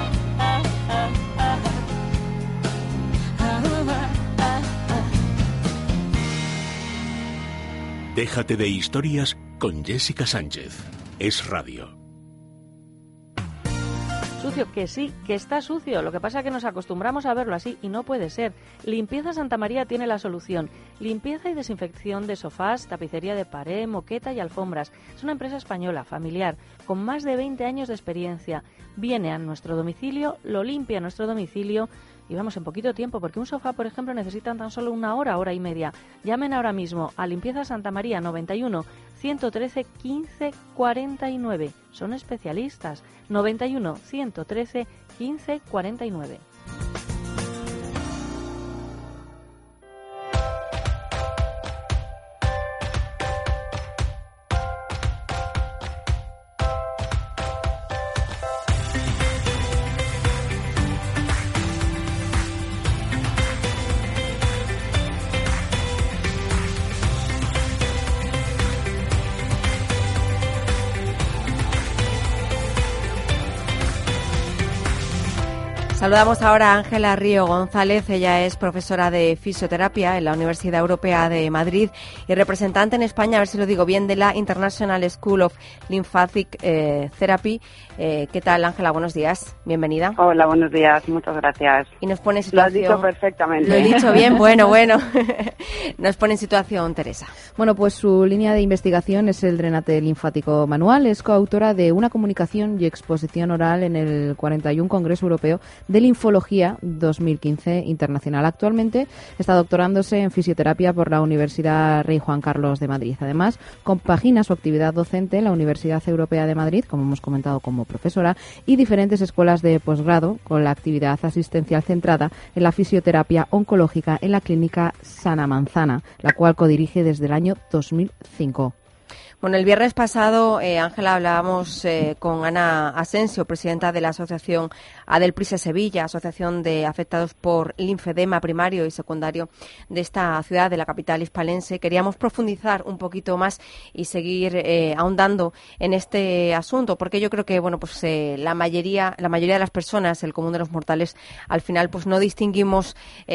Déjate de Historias con Jessica Sánchez. Es Radio. Sucio, que sí, que está sucio. Lo que pasa es que nos acostumbramos a verlo así y no puede ser. Limpieza Santa María tiene la solución. Limpieza y desinfección de sofás, tapicería de pared, moqueta y alfombras. Es una empresa española, familiar, con más de 20 años de experiencia. Viene a nuestro domicilio, lo limpia a nuestro domicilio y vamos en poquito tiempo, porque un sofá, por ejemplo, necesitan tan solo una hora y media. Llamen ahora mismo a Limpieza Santa María 91 113 15 49. Son especialistas. 91 113 15 49. Saludamos ahora a Ángela Río González. Ella es profesora de fisioterapia en la Universidad Europea de Madrid y representante en España, a ver si lo digo bien, de la International School of Lymphatic Therapy. ¿Qué tal, Ángela? Buenos días. Bienvenida. Hola, buenos días. Muchas gracias. Y nos pone en situación... Lo has dicho perfectamente. Lo he dicho bien. Bueno. Nos pone en situación Teresa. Bueno, pues su línea de investigación es el drenate linfático manual. Es coautora de una comunicación y exposición oral en el 41 Congreso Europeo de Linfología 2015 internacional. Actualmente está doctorándose en fisioterapia por la Universidad Rey Juan Carlos de Madrid. Además, compagina su actividad docente en la Universidad Europea de Madrid, como hemos comentado, como profesora, y diferentes escuelas de posgrado con la actividad asistencial centrada en la fisioterapia oncológica en la clínica Sana Manzana, la cual codirige desde el año 2005. Bueno, el viernes pasado, Ángela, hablábamos con Ana Asensio, presidenta de la Asociación Adelprise Sevilla, Asociación de Afectados por Linfedema Primario y Secundario de esta ciudad, de la capital hispalense. Queríamos profundizar un poquito más y seguir ahondando en este asunto, porque yo creo que, bueno, pues la mayoría de las personas, el común de los mortales, al final, pues no distinguimos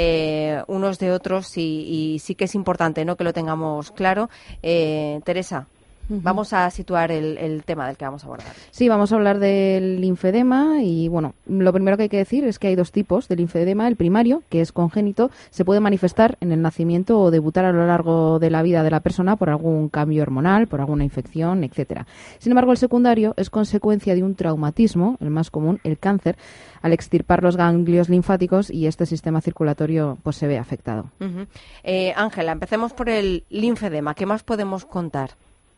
unos de otros y sí que es importante, ¿no?, que lo tengamos claro. Teresa. Vamos a situar el tema del que vamos a abordar. Sí, vamos a hablar del linfedema y, bueno, lo primero que hay que decir es que hay dos tipos de linfedema. El primario, que es congénito, se puede manifestar en el nacimiento o debutar a lo largo de la vida de la persona por algún cambio hormonal, por alguna infección, etcétera. Sin embargo, el secundario es consecuencia de un traumatismo, el más común, el cáncer, al extirpar los ganglios linfáticos y este sistema circulatorio pues se ve afectado. Ángela, empecemos por el linfedema. ¿Qué más podemos contar?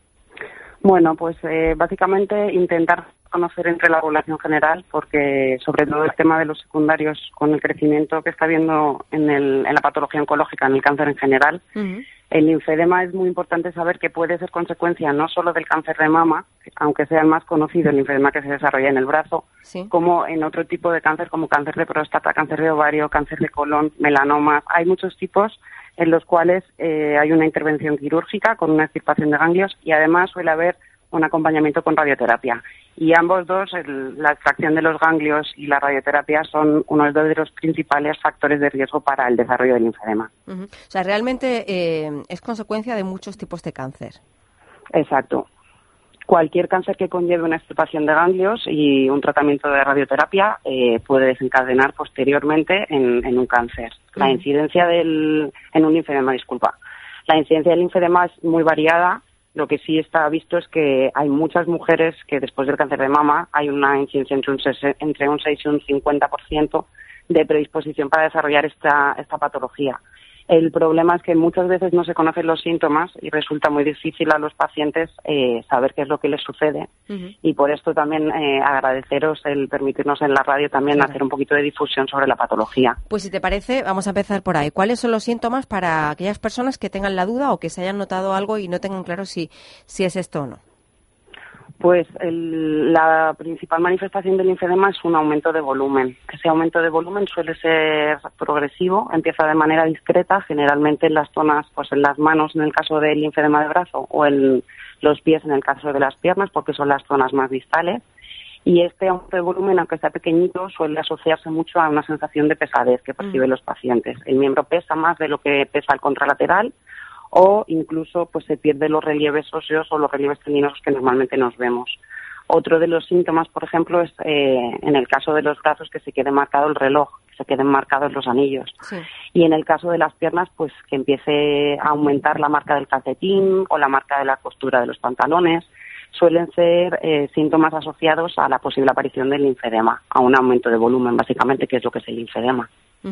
Bueno, pues básicamente intentar conocer entre la población general, porque sobre todo el tema de los secundarios, con el crecimiento que está habiendo en la patología oncológica, en el cáncer en general, el linfedema es muy importante saber que puede ser consecuencia no solo del cáncer de mama, aunque sea el más conocido, el linfedema que se desarrolla en el brazo, como en otro tipo de cáncer, como cáncer de próstata, cáncer de ovario, cáncer de colon, melanomas. Hay muchos tipos en los cuales hay una intervención quirúrgica con una extirpación de ganglios y además suele haber un acompañamiento con radioterapia. Y ambos dos, la extracción de los ganglios y la radioterapia, son uno de los principales factores de riesgo para el desarrollo del linfedema. O sea, realmente es consecuencia de muchos tipos de cáncer. Exacto. Cualquier cáncer que conlleve una extirpación de ganglios y un tratamiento de radioterapia puede desencadenar posteriormente en un cáncer. La incidencia en un linfedema, La incidencia del linfedema es muy variada. Lo que sí está visto es que hay muchas mujeres que después del cáncer de mama hay una incidencia entre un 6 y un 50% de predisposición para desarrollar esta patología. El problema es que muchas veces no se conocen los síntomas y resulta muy difícil a los pacientes saber qué es lo que les sucede. Y por esto también agradeceros el permitirnos en la radio también hacer un poquito de difusión sobre la patología. Pues si te parece, vamos a empezar por ahí. ¿Cuáles son los síntomas para aquellas personas que tengan la duda o que se hayan notado algo y no tengan claro si es esto o no? Pues la principal manifestación del linfedema es un aumento de volumen. Ese aumento de volumen suele ser progresivo, empieza de manera discreta, generalmente en las zonas, pues en las manos en el caso del linfedema de brazo o en los pies en el caso de las piernas, porque son las zonas más distales. Y este aumento de volumen, aunque sea pequeñito, suele asociarse mucho a una sensación de pesadez que perciben los pacientes. El miembro pesa más de lo que pesa el contralateral, o incluso pues se pierden los relieves óseos o los relieves tendinosos que normalmente nos vemos. Otro de los síntomas, por ejemplo, es en el caso de los brazos que se quede marcado el reloj, que se queden marcados los anillos. Y en el caso de las piernas, pues que empiece a aumentar la marca del calcetín o la marca de la costura de los pantalones. Suelen ser síntomas asociados a la posible aparición del linfedema, a un aumento de volumen, básicamente, que es lo que es el linfedema.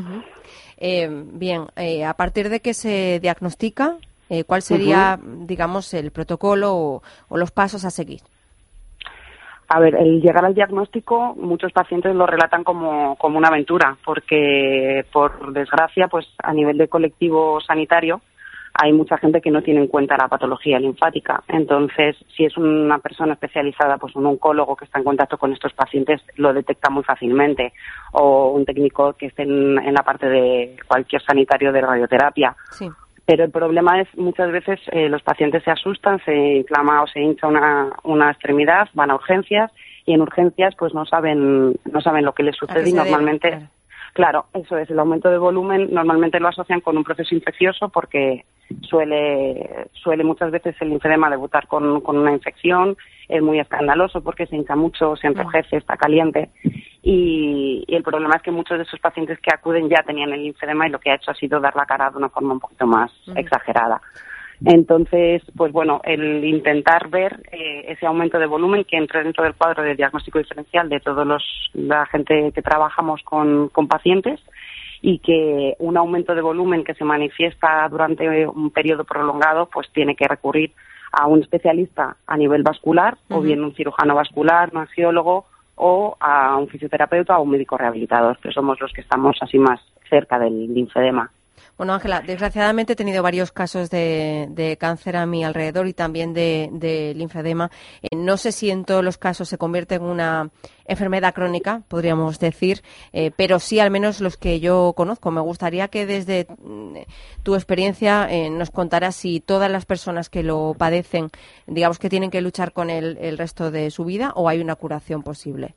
Bien, a partir de que se diagnostica, ¿cuál sería, digamos, el protocolo o los pasos a seguir? A ver, el llegar al diagnóstico, muchos pacientes lo relatan como una aventura, porque, por desgracia, pues a nivel de colectivo sanitario, hay mucha gente que no tiene en cuenta la patología linfática. Entonces, si es una persona especializada, pues un oncólogo que está en contacto con estos pacientes lo detecta muy fácilmente, o un técnico que esté en la parte de cualquier sanitario de radioterapia. Pero el problema es muchas veces los pacientes se asustan, se inflama o se hincha una extremidad, van a urgencias y en urgencias pues no saben lo que les sucede y normalmente... Claro, eso es, el aumento de volumen normalmente lo asocian con un proceso infeccioso porque suele muchas veces el linfedema debutar con una infección, es muy escandaloso porque se hincha mucho, se enrojece, está caliente y el problema es que muchos de esos pacientes que acuden ya tenían el linfedema y lo que ha hecho ha sido dar la cara de una forma un poquito más exagerada. Entonces, pues bueno, el intentar ver ese aumento de volumen que entre dentro del cuadro de diagnóstico diferencial de la gente que trabajamos con pacientes y que un aumento de volumen que se manifiesta durante un periodo prolongado, pues tiene que recurrir a un especialista a nivel vascular o bien un cirujano vascular, un angiólogo o a un fisioterapeuta o un médico rehabilitador, que somos los que estamos así más cerca del linfedema. Bueno, Ángela, desgraciadamente he tenido varios casos de cáncer a mi alrededor y también de linfedema. No sé si en todos los casos se convierte en una enfermedad crónica, podríamos decir, pero sí al menos los que yo conozco. Me gustaría que desde tu experiencia nos contaras si todas las personas que lo padecen, digamos que tienen que luchar con el resto de su vida o hay una curación posible.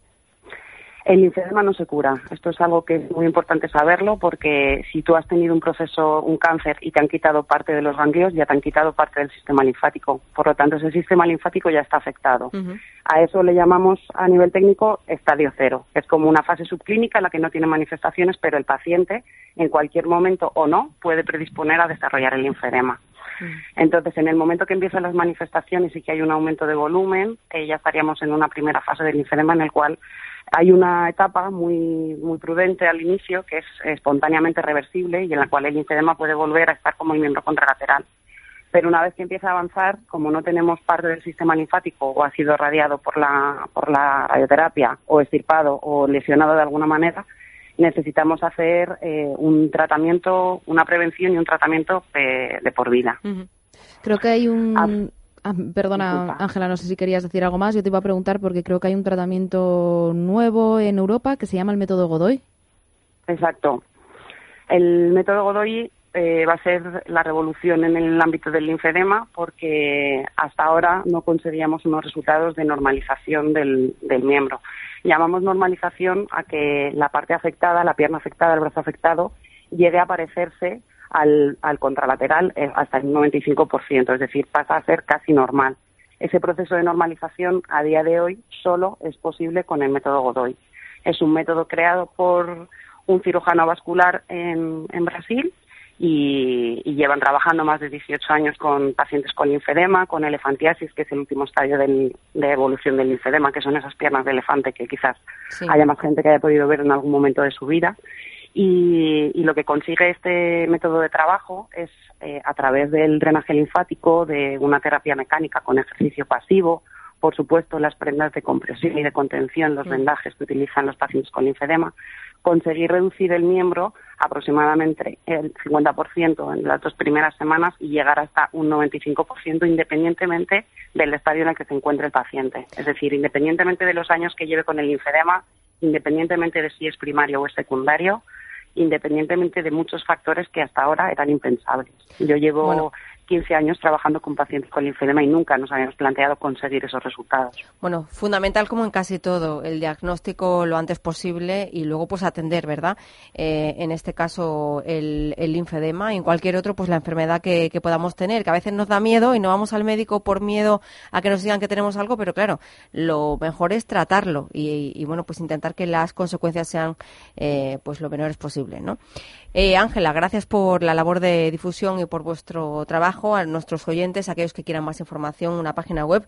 El linfedema no se cura. Esto es algo que es muy importante saberlo porque si tú has tenido un cáncer y te han quitado parte de los ganglios, ya te han quitado parte del sistema linfático. Por lo tanto, ese sistema linfático ya está afectado. Uh-huh. A eso le llamamos a nivel técnico estadio 0. Es como una fase subclínica en la que no tiene manifestaciones, pero el paciente en cualquier momento o no puede predisponer a desarrollar el linfedema. Entonces, en el momento que empiezan las manifestaciones y que hay un aumento de volumen, ya estaríamos en una primera fase del linfedema en el cual hay una etapa muy prudente al inicio que es espontáneamente reversible y en la cual el linfedema puede volver a estar como miembro contralateral. Pero una vez que empieza a avanzar, como no tenemos parte del sistema linfático o ha sido radiado por la radioterapia o extirpado o lesionado de alguna manera, necesitamos hacer un tratamiento, una prevención y un tratamiento de por vida. Uh-huh. Creo que hay un... perdona, Ángela, no sé si querías decir algo más. Yo te iba a preguntar porque creo que hay un tratamiento nuevo en Europa que se llama el método Godoy. Exacto. El método Godoy va a ser la revolución en el ámbito del linfedema porque hasta ahora no conseguíamos unos resultados de normalización del miembro. Llamamos normalización a que la parte afectada, la pierna afectada, el brazo afectado, llegue a parecerse al contralateral hasta el 95%, es decir, pasa a ser casi normal. Ese proceso de normalización a día de hoy solo es posible con el método Godoy. Es un método creado por un cirujano vascular en Brasil y llevan trabajando más de 18 años con pacientes con linfedema, con elefantiasis, que es el último estadio de evolución del linfedema, que son esas piernas de elefante que quizás haya más gente que haya podido ver en algún momento de su vida. Y lo que consigue este método de trabajo es, a través del drenaje linfático, de una terapia mecánica con ejercicio pasivo, por supuesto las prendas de compresión y de contención, los vendajes que utilizan los pacientes con linfedema, conseguir reducir el miembro aproximadamente el 50% en las 2 primeras semanas y llegar hasta un 95% independientemente del estadio en el que se encuentre el paciente. Es decir, independientemente de los años que lleve con el linfedema, independientemente de si es primario o es secundario, independientemente de muchos factores que hasta ahora eran impensables. Yo llevo 15 años trabajando con pacientes con linfedema y nunca nos habíamos planteado conseguir esos resultados. Bueno, fundamental como en casi todo, el diagnóstico lo antes posible y luego pues atender, ¿verdad? En este caso el linfedema y en cualquier otro pues la enfermedad que podamos tener, que a veces nos da miedo y no vamos al médico por miedo a que nos digan que tenemos algo, pero claro, lo mejor es tratarlo y bueno, pues intentar que las consecuencias sean pues lo menores posible, ¿no? Ángela, gracias por la labor de difusión y por vuestro trabajo. A nuestros oyentes, aquellos que quieran más información, una página web,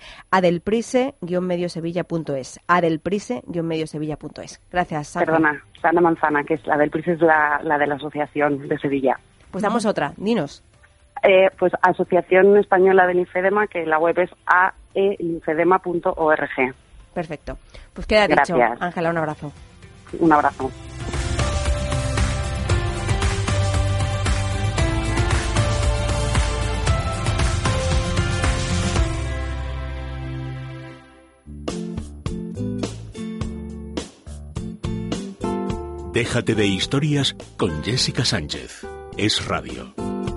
adelprise-mediosevilla.es. adelprise-mediosevilla.es. Gracias, Ángela. Perdona, Sana Manzana, que es la Adelprise, es la de la Asociación de Sevilla. Pues damos otra, dinos. Pues Asociación Española de Linfedema, que la web es aelinfedema.org. Perfecto. Pues queda dicho. Ángela, un abrazo. Un abrazo. Déjate de historias con Jessica Sánchez. Es Radio.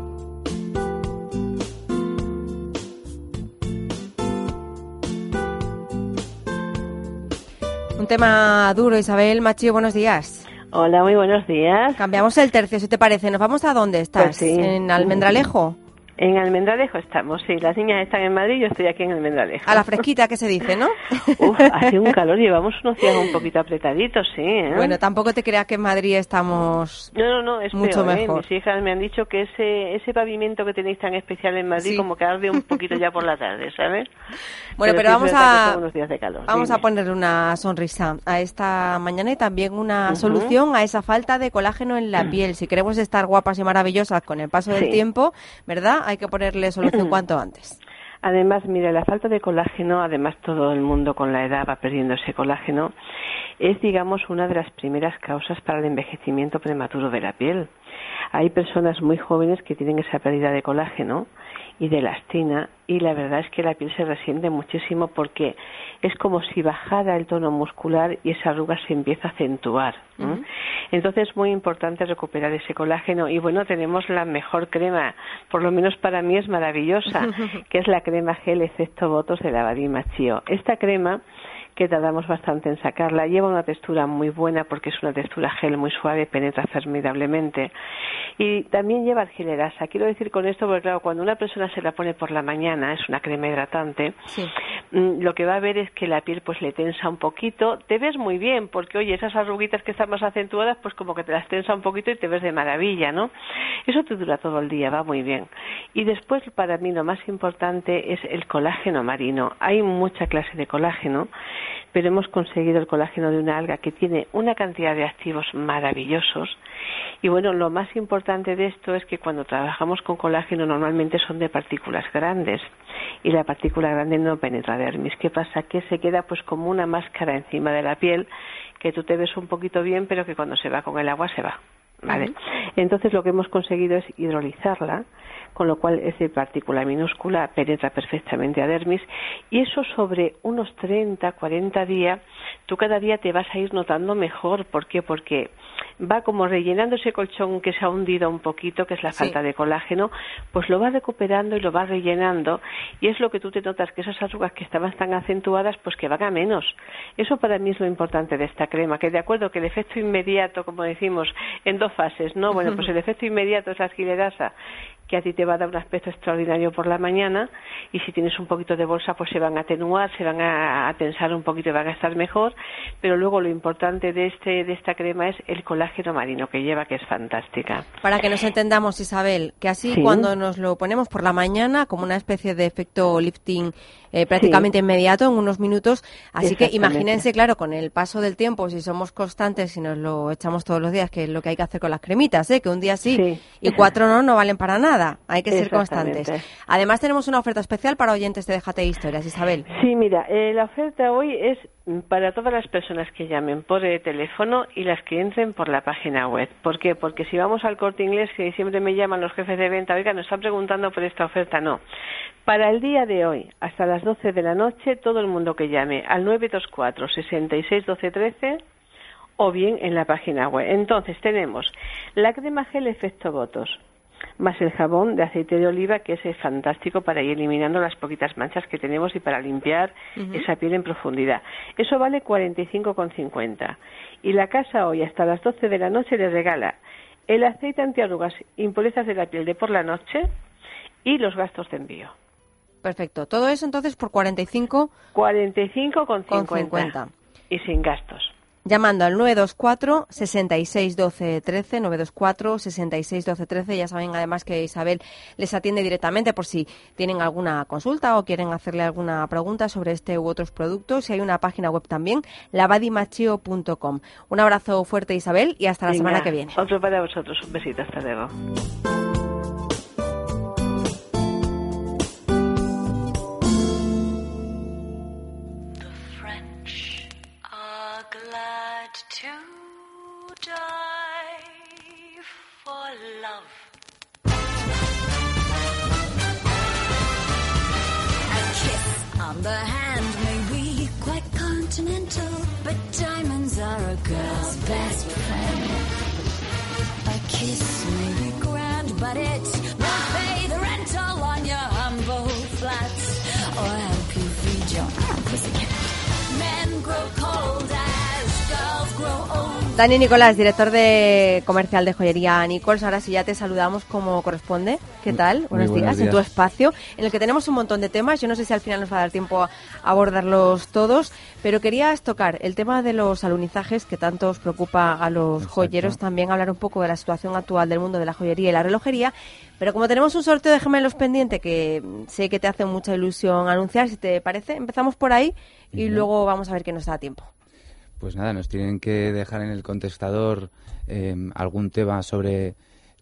Un tema duro, Isabel Machío, buenos días. Hola, muy buenos días. Cambiamos el tercio, si te parece. ¿Nos vamos a dónde estás? Pues sí. ¿En Almendralejo? En Almendralejo estamos, sí. Las niñas están en Madrid, yo estoy aquí en Almendralejo. A la fresquita, que se dice, ¿no? Hace un calor, llevamos unos días un poquito apretaditos, sí. Bueno, tampoco te creas que en Madrid estamos No, es mucho peor, mejor. Mis hijas me han dicho que ese pavimento que tenéis tan especial en Madrid como que arde un poquito ya por la tarde, ¿sabes? Bueno, pero sí vamos unos días de calor. Vamos a ponerle una sonrisa a esta mañana y también una solución a esa falta de colágeno en la piel. Si queremos estar guapas y maravillosas con el paso del tiempo, ¿verdad? Hay que ponerle solución cuanto antes. Además, mira, la falta de colágeno, además todo el mundo con la edad va perdiendo ese colágeno, es, digamos, una de las primeras causas para el envejecimiento prematuro de la piel. Hay personas muy jóvenes que tienen esa pérdida de colágeno y de elastina, y la verdad es que la piel se resiente muchísimo porque es como si bajara el tono muscular y esa arruga se empieza a acentuar. Entonces es muy importante recuperar ese colágeno, y bueno, tenemos la mejor crema, por lo menos para mí es maravillosa, que es la crema gel efecto Botox de la Body Machio. Esta crema, que tardamos bastante en sacarla, lleva una textura muy buena porque es una textura gel muy suave, penetra formidablemente, y también lleva argilerasa. Quiero decir con esto porque, claro, cuando una persona se la pone por la mañana, es una crema hidratante, lo que va a ver es que la piel pues le tensa un poquito, te ves muy bien porque, oye, esas arruguitas que están más acentuadas, pues como que te las tensa un poquito y te ves de maravilla, ¿no? Eso te dura todo el día, va muy bien. Y después, para mí, lo más importante es el colágeno marino. Hay mucha clase de colágeno, pero hemos conseguido el colágeno de una alga que tiene una cantidad de activos maravillosos. Y bueno, lo más importante de esto es que cuando trabajamos con colágeno normalmente son de partículas grandes, y la partícula grande no penetra dermis. ¿Qué pasa? Que se queda pues como una máscara encima de la piel, que tú te ves un poquito bien, pero que cuando se va con el agua se va. ¿Vale? Entonces lo que hemos conseguido es hidrolizarla, con lo cual esa partícula minúscula penetra perfectamente a dermis, y eso sobre unos 30, 40 días, tú cada día te vas a ir notando mejor. ¿Por qué? Porque va como rellenando ese colchón que se ha hundido un poquito, que es la falta de colágeno, pues lo va recuperando y lo va rellenando, y es lo que tú te notas, que esas arrugas que estaban tan acentuadas, pues que van a menos. Eso para mí es lo importante de esta crema, que de acuerdo que el efecto inmediato, como decimos, en 2 fases, ¿no? Bueno, pues el efecto inmediato es la argilerasa, que a ti te va a dar un aspecto extraordinario por la mañana, y si tienes un poquito de bolsa pues se van a atenuar, se van a tensar un poquito y van a estar mejor, pero luego lo importante de esta crema es el colágeno marino que lleva, que es fantástica. Para que nos entendamos, Isabel, que así cuando nos lo ponemos por la mañana, como una especie de efecto lifting prácticamente inmediato, en unos minutos, así que imagínense, claro, con el paso del tiempo, si somos constantes y nos lo echamos todos los días, que es lo que hay que hacer con las cremitas, que un día sí y 4 no valen para nada, hay que ser constantes. Además tenemos una oferta especial para oyentes de Déjate Historias, Isabel. Sí, mira, la oferta hoy es para todas las personas que llamen por teléfono y las que entren por la página web. ¿Por qué? Porque si vamos al Corte Inglés, que siempre me llaman los jefes de venta, oiga, nos están preguntando por esta oferta, no. Para el día de hoy, hasta las 12 de la noche, todo el mundo que llame al 924 66 12 13 o bien en la página web. Entonces tenemos la crema gel efecto Botox, más el jabón de aceite de oliva, que es fantástico para ir eliminando las poquitas manchas que tenemos y para limpiar esa piel en profundidad. Eso vale 45,50. Y la casa hoy hasta las 12 de la noche le regala el aceite antiarrugas, impurezas de la piel de por la noche y los gastos de envío. Perfecto. Todo eso entonces por 45,50 y sin gastos. Llamando al 924 66 12 13, 924 66 12 13. Ya saben además que Isabel les atiende directamente por si tienen alguna consulta o quieren hacerle alguna pregunta sobre este u otros productos. Y hay una página web también, labadimachio.com. Un abrazo fuerte, Isabel, y hasta la semana que viene. Otro para vosotros. Un besito. Hasta luego. The hand may be quite continental, but diamonds are a girl's best friend. A kiss may be grand, but it won't pay the rental on your humble flats or help you feed your pussycat. Men grow cold as girls grow old. Dani Nicolás, director de comercial de joyería Nichols. Ahora sí ya te saludamos como corresponde. ¿Qué tal? Buenos días. En tu espacio, en el que tenemos un montón de temas. Yo no sé si al final nos va a dar tiempo a abordarlos todos, pero querías tocar el tema de los alunizajes que tanto os preocupa a los joyeros. También hablar un poco de la situación actual del mundo de la joyería y la relojería. Pero como tenemos un sorteo de gemelos pendiente que sé que te hace mucha ilusión anunciar, si te parece, empezamos por ahí y luego vamos a ver qué nos da tiempo. Pues nada, nos tienen que dejar en el contestador algún tema sobre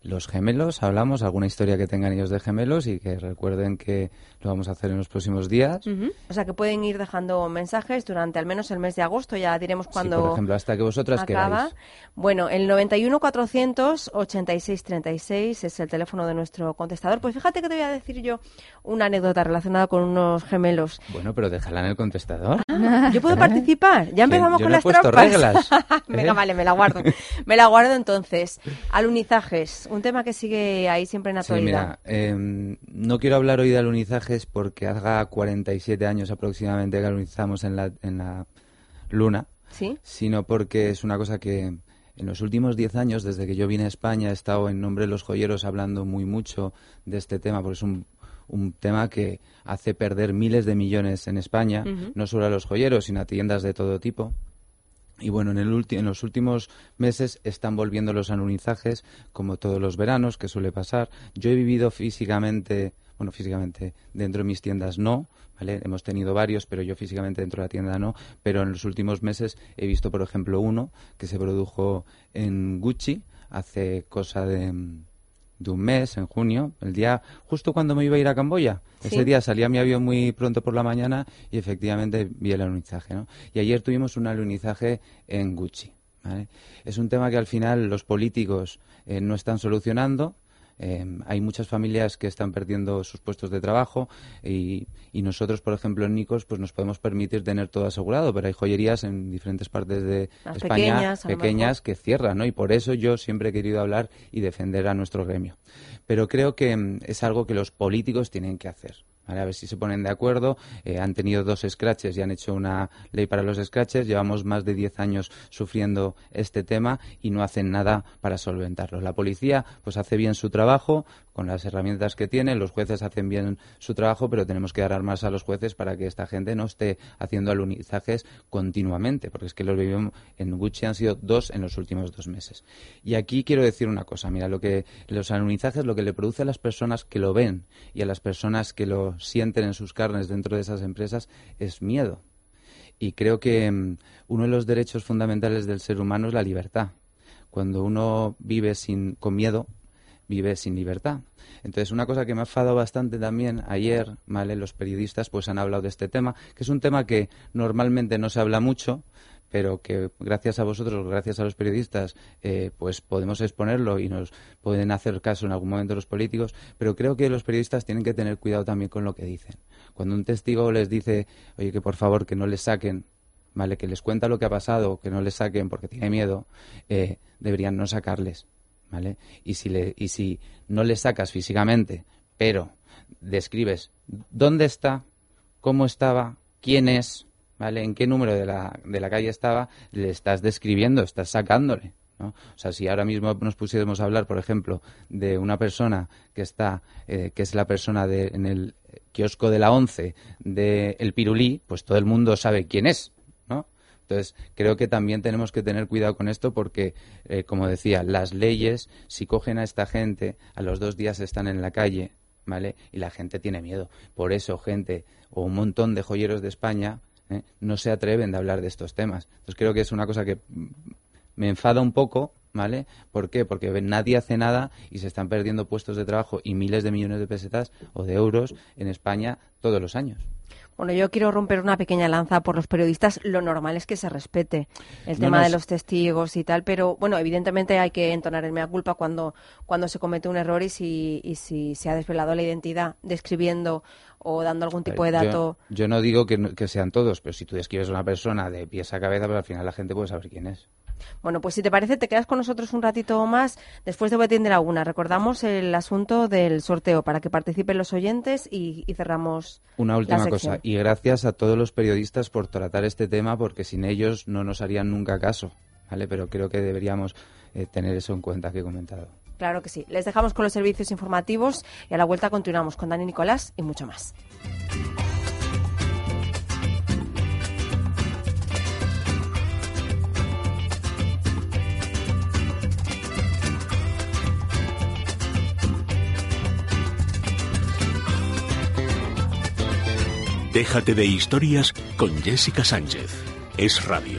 Los gemelos, hablamos, alguna historia que tengan ellos de gemelos y que recuerden que lo vamos a hacer en los próximos días. O sea, que pueden ir dejando mensajes durante al menos el mes de agosto, ya diremos cuándo. Sí, por ejemplo, hasta que vosotras acaba. queráis. Bueno, el 91 400 86 36 es el teléfono de nuestro contestador. Pues fíjate que te voy a decir yo una anécdota relacionada con unos gemelos. Bueno, pero déjala en el contestador. ¿Yo puedo participar? Ya empezamos yo con no las he puesto trampas. reglas. Venga, vale, me la guardo. Me la guardo entonces. Alunizajes, un tema que sigue ahí siempre en actualidad. Sí, mira, no quiero hablar hoy de alunizajes porque haga 47 años aproximadamente que alunizamos en la Luna, ¿sí? Sino porque es una cosa que en los últimos 10 años, desde que yo vine a España, he estado en nombre de los joyeros hablando mucho de este tema, porque es un tema que hace perder miles de millones en España, no solo a los joyeros, sino a tiendas de todo tipo. Y bueno, en los últimos meses están volviendo los alunizajes, como todos los veranos, que suele pasar. Yo he vivido físicamente dentro de mis tiendas no, ¿vale? Hemos tenido varios, pero yo físicamente dentro de la tienda no. Pero en los últimos meses he visto, por ejemplo, uno que se produjo en Gucci hace cosa de un mes, en junio, el día justo cuando me iba a ir a Camboya. ¿Sí? Ese día salía mi avión muy pronto por la mañana y efectivamente vi el alunizaje, ¿no? Y ayer tuvimos un alunizaje en Gucci, ¿vale? Es un tema que al final los políticos no están solucionando. Hay muchas familias que están perdiendo sus puestos de trabajo y nosotros, por ejemplo, en Nikos, pues nos podemos permitir tener todo asegurado, pero hay joyerías en diferentes partes de España pequeñas que cierran, ¿no? Y por eso yo siempre he querido hablar y defender a nuestro gremio. Pero creo que es algo que los políticos tienen que hacer, ¿vale? A ver si se ponen de acuerdo. Han tenido 2 scratches y han hecho una ley para los scratches. Llevamos más de 10 años sufriendo este tema y no hacen nada para solventarlo. La policía pues hace bien su trabajo con las herramientas que tiene, los jueces hacen bien su trabajo, pero tenemos que dar armas a los jueces para que esta gente no esté haciendo alunizajes continuamente, porque es que los vivimos en Gucci, han sido 2 en los últimos 2 meses. Y aquí quiero decir una cosa, mira, los alunizajes, lo que le produce a las personas que lo ven y a las personas que lo sienten en sus carnes dentro de esas empresas es miedo. Y creo que uno de los derechos fundamentales del ser humano es la libertad. Cuando uno vive con miedo, vive sin libertad. Entonces, una cosa que me ha enfadado bastante también ayer, ¿vale? Los periodistas pues han hablado de este tema, que es un tema que normalmente no se habla mucho, pero que gracias a vosotros, gracias a los periodistas, pues podemos exponerlo y nos pueden hacer caso en algún momento los políticos, pero creo que los periodistas tienen que tener cuidado también con lo que dicen. Cuando un testigo les dice, oye, que por favor que no les saquen, ¿vale? Que les cuenta lo que ha pasado, que no les saquen porque tiene miedo, deberían no sacarles, ¿vale? Y si no les sacas físicamente, pero describes dónde está, cómo estaba, quién es, ¿vale? En qué número de la calle estaba, le estás describiendo, estás sacándole, ¿no? O sea, si ahora mismo nos pusiéramos a hablar, por ejemplo, de una persona que está, que es la persona en el kiosco de la 11 de El Pirulí, pues todo el mundo sabe quién es, ¿no? Entonces, creo que también tenemos que tener cuidado con esto porque, como decía, las leyes, si cogen a esta gente, a los 2 días están en la calle, ¿vale? Y la gente tiene miedo. Por eso, gente, o un montón de joyeros de España, no se atreven de hablar de estos temas. Entonces, creo que es una cosa que me enfada un poco, ¿vale? ¿Por qué? Porque nadie hace nada y se están perdiendo puestos de trabajo y miles de millones de pesetas o de euros en España todos los años. Bueno, yo quiero romper una pequeña lanza por los periodistas. Lo normal es que se respete el tema de los testigos y tal, pero bueno, evidentemente hay que entonar el mea culpa cuando se comete un error y si se ha desvelado la identidad describiendo o dando algún tipo de dato. Yo no digo que sean todos, pero si tú describes a una persona de pies a cabeza, pues al final la gente puede saber quién es. Bueno, pues si te parece, te quedas con nosotros un ratito más después de Boletín de la Una. Recordamos el asunto del sorteo para que participen los oyentes y cerramos una última la sección. cosa. Y gracias a todos los periodistas por tratar este tema, porque sin ellos no nos harían nunca caso, ¿vale? Pero creo que deberíamos tener eso en cuenta que he comentado. Claro que sí. Les dejamos con los servicios informativos y a la vuelta continuamos con Dani Nicolás y mucho más. Déjate de historias con Jessica Sánchez. Es Radio.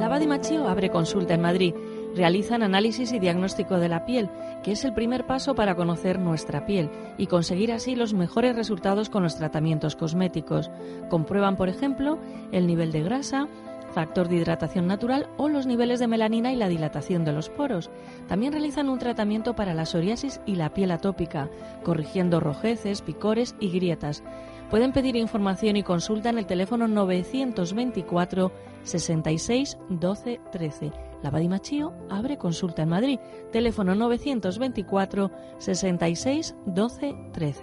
La Badimachio abre consulta en Madrid. Realizan análisis y diagnóstico de la piel, que es el primer paso para conocer nuestra piel y conseguir así los mejores resultados con los tratamientos cosméticos. Comprueban, por ejemplo, el nivel de grasa, factor de hidratación natural o los niveles de melanina y la dilatación de los poros. También realizan un tratamiento para la psoriasis y la piel atópica, corrigiendo rojeces, picores y grietas. Pueden pedir información y consulta en el teléfono 924 66 12 13. La Badimachio abre consulta en Madrid. Teléfono 924 66 12 13.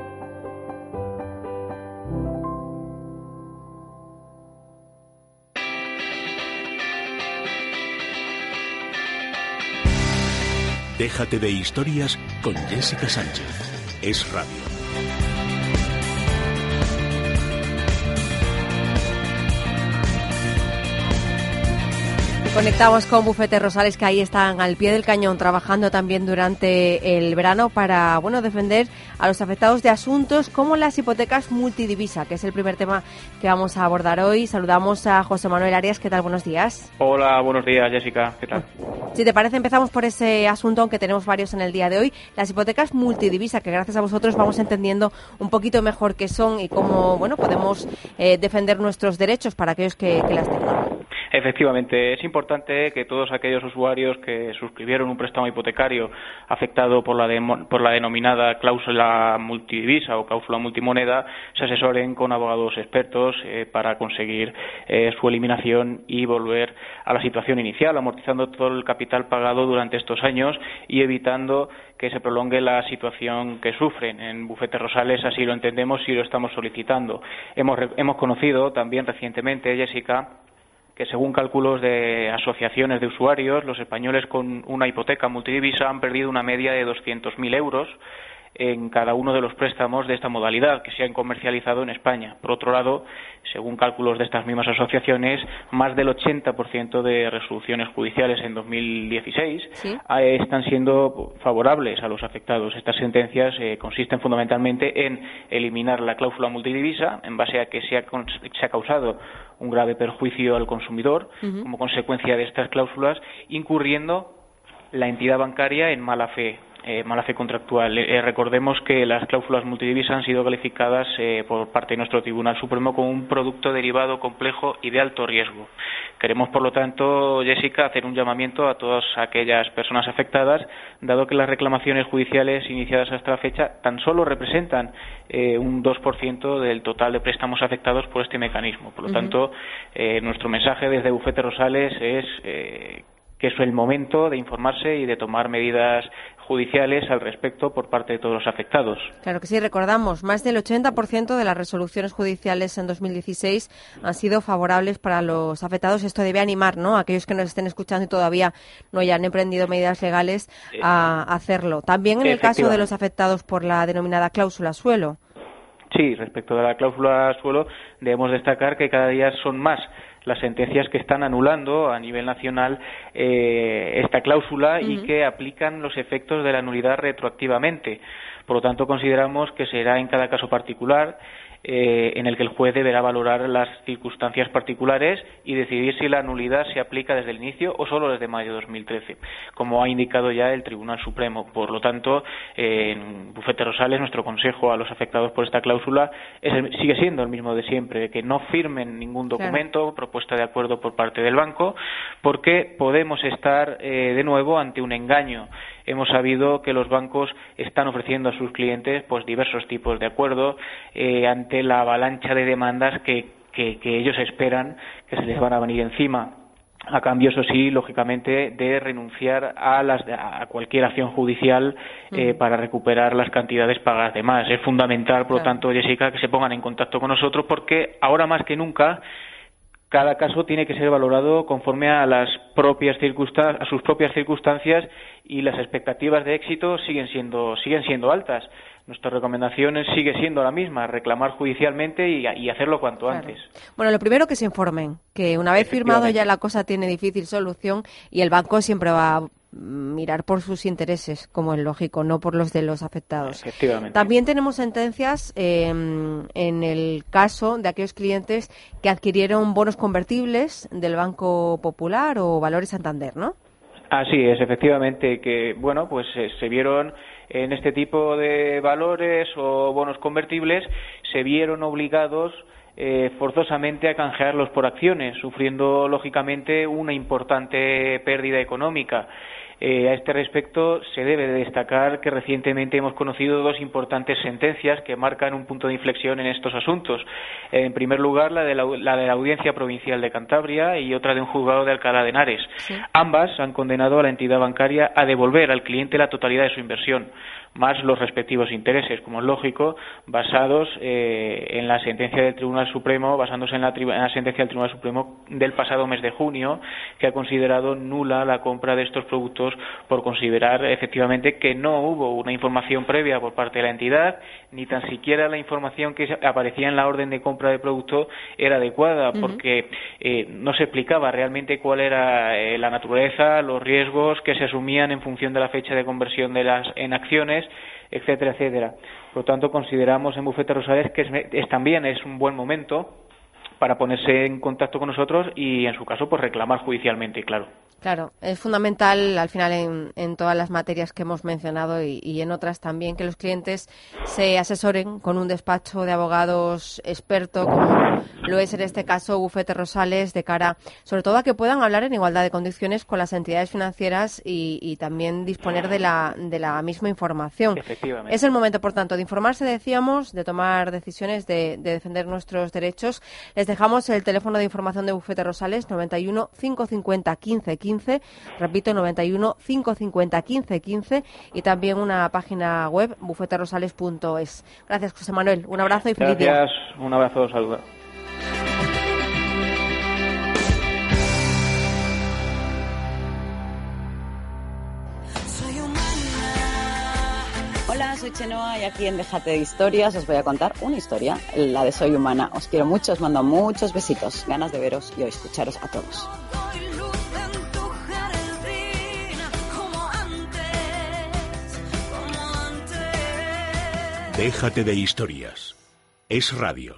Déjate de historias con Jessica Sánchez. Es Radio. Conectamos con Bufete Rosales, que ahí están al pie del cañón trabajando también durante el verano para defender a los afectados de asuntos como las hipotecas multidivisa, que es el primer tema que vamos a abordar hoy. Saludamos a José Manuel Arias. ¿Qué tal? Buenos días. Hola, buenos días, Jessica. ¿Qué tal? Si te parece, empezamos por ese asunto, aunque tenemos varios en el día de hoy. Las hipotecas multidivisa, que gracias a vosotros vamos entendiendo un poquito mejor qué son y cómo podemos defender nuestros derechos para aquellos que las tengan. Efectivamente, es importante que todos aquellos usuarios que suscribieron un préstamo hipotecario afectado por la denominada cláusula multidivisa o cláusula multimoneda se asesoren con abogados expertos para conseguir su eliminación y volver a la situación inicial, amortizando todo el capital pagado durante estos años y evitando que se prolongue la situación que sufren. En Bufete Rosales así lo entendemos y lo estamos solicitando. Hemos conocido también recientemente, Jessica, que según cálculos de asociaciones de usuarios, los españoles con una hipoteca multidivisa han perdido una media de 200.000 euros en cada uno de los préstamos de esta modalidad que se han comercializado en España. Por otro lado, según cálculos de estas mismas asociaciones, más del 80% de resoluciones judiciales en 2016 están siendo favorables a los afectados. Estas sentencias consisten fundamentalmente en eliminar la cláusula multidivisa en base a que se ha causado un grave perjuicio al consumidor como consecuencia de estas cláusulas, incurriendo la entidad bancaria en mala fe contractual. Recordemos que las cláusulas multidivisa han sido calificadas por parte de nuestro Tribunal Supremo como un producto derivado complejo y de alto riesgo. Queremos, por lo tanto, Jessica, hacer un llamamiento a todas aquellas personas afectadas, dado que las reclamaciones judiciales iniciadas hasta la fecha tan solo representan un 2% del total de préstamos afectados por este mecanismo. Por lo tanto, nuestro mensaje desde Bufete Rosales es que es el momento de informarse y de tomar medidas judiciales al respecto por parte de todos los afectados. Claro que sí, recordamos, más del 80% de las resoluciones judiciales en 2016 han sido favorables para los afectados. Esto debe animar, ¿no?, a aquellos que nos estén escuchando y todavía no hayan emprendido medidas legales a hacerlo. También en el caso de los afectados por la denominada cláusula suelo. Sí, respecto de la cláusula suelo, debemos destacar que cada día son más las sentencias que están anulando a nivel nacional esta cláusula y que aplican los efectos de la nulidad retroactivamente. Por lo tanto, consideramos que será en cada caso particular en el que el juez deberá valorar las circunstancias particulares y decidir si la nulidad se aplica desde el inicio o solo desde mayo de 2013, como ha indicado ya el Tribunal Supremo. Por lo tanto, en Bufete Rosales, nuestro consejo a los afectados por esta cláusula sigue siendo el mismo de siempre, que no firmen ningún documento, propuesta de acuerdo por parte del banco, porque podemos estar de nuevo ante un engaño. Hemos sabido que los bancos están ofreciendo a sus clientes diversos tipos de acuerdo ante la avalancha de demandas que ellos esperan que se les van a venir encima. A cambio, eso sí, lógicamente, de renunciar a cualquier acción judicial para recuperar las cantidades pagadas de más. Es fundamental, por lo tanto, Jessica, que se pongan en contacto con nosotros porque ahora más que nunca cada caso tiene que ser valorado conforme a sus propias circunstancias y las expectativas de éxito siguen siendo altas. Nuestra recomendación sigue siendo la misma, reclamar judicialmente y hacerlo cuanto antes. Bueno, lo primero que se informen, que una vez firmado ya la cosa tiene difícil solución y el banco siempre va mirar por sus intereses, como es lógico, no por los de los afectados. Efectivamente. También tenemos sentencias en el caso de aquellos clientes que adquirieron bonos convertibles del Banco Popular o Valores Santander, ¿no? Así es, efectivamente, que bueno, pues se vieron en este tipo de valores o bonos convertibles, se vieron obligados forzosamente a canjearlos por acciones, sufriendo lógicamente una importante pérdida económica. A este respecto, se debe de destacar que recientemente hemos conocido dos importantes sentencias que marcan un punto de inflexión en estos asuntos. En primer lugar, la de la Audiencia Provincial de Cantabria y otra de un juzgado de Alcalá de Henares. Sí. Ambas han condenado a la entidad bancaria a devolver al cliente la totalidad de su inversión, más los respectivos intereses, como es lógico, basados en la sentencia del Tribunal Supremo, basándose en la sentencia del Tribunal Supremo del pasado mes de junio, que ha considerado nula la compra de estos productos por considerar efectivamente que no hubo una información previa por parte de la entidad, ni tan siquiera la información que aparecía en la orden de compra del producto era adecuada, porque no se explicaba realmente cuál era la naturaleza, los riesgos que se asumían en función de la fecha de conversión en acciones, etcétera, etcétera. Por lo tanto, consideramos en Bufete Rosales que también es un buen momento para ponerse en contacto con nosotros y, en su caso, pues reclamar judicialmente, claro. Claro, es fundamental al final en todas las materias que hemos mencionado y en otras también que los clientes se asesoren con un despacho de abogados experto, como lo es en este caso Bufete Rosales, de cara sobre todo a que puedan hablar en igualdad de condiciones con las entidades financieras y también disponer de la misma información. Efectivamente. Es el momento, por tanto, de informarse, decíamos, de tomar decisiones, de defender nuestros derechos. Les dejamos el teléfono de información de Bufete Rosales, 91 550 15 15. Repito, 91 550 15 15 y también una página web, bufeterosales.es. Gracias, José Manuel. Un abrazo y feliz día. Gracias, un abrazo, saludos. Hola, soy Chenoa y aquí en Déjate de Historias os voy a contar una historia, la de Soy Humana. Os quiero mucho, os mando muchos besitos, ganas de veros y hoy escucharos a todos. Déjate de Historias. Es radio.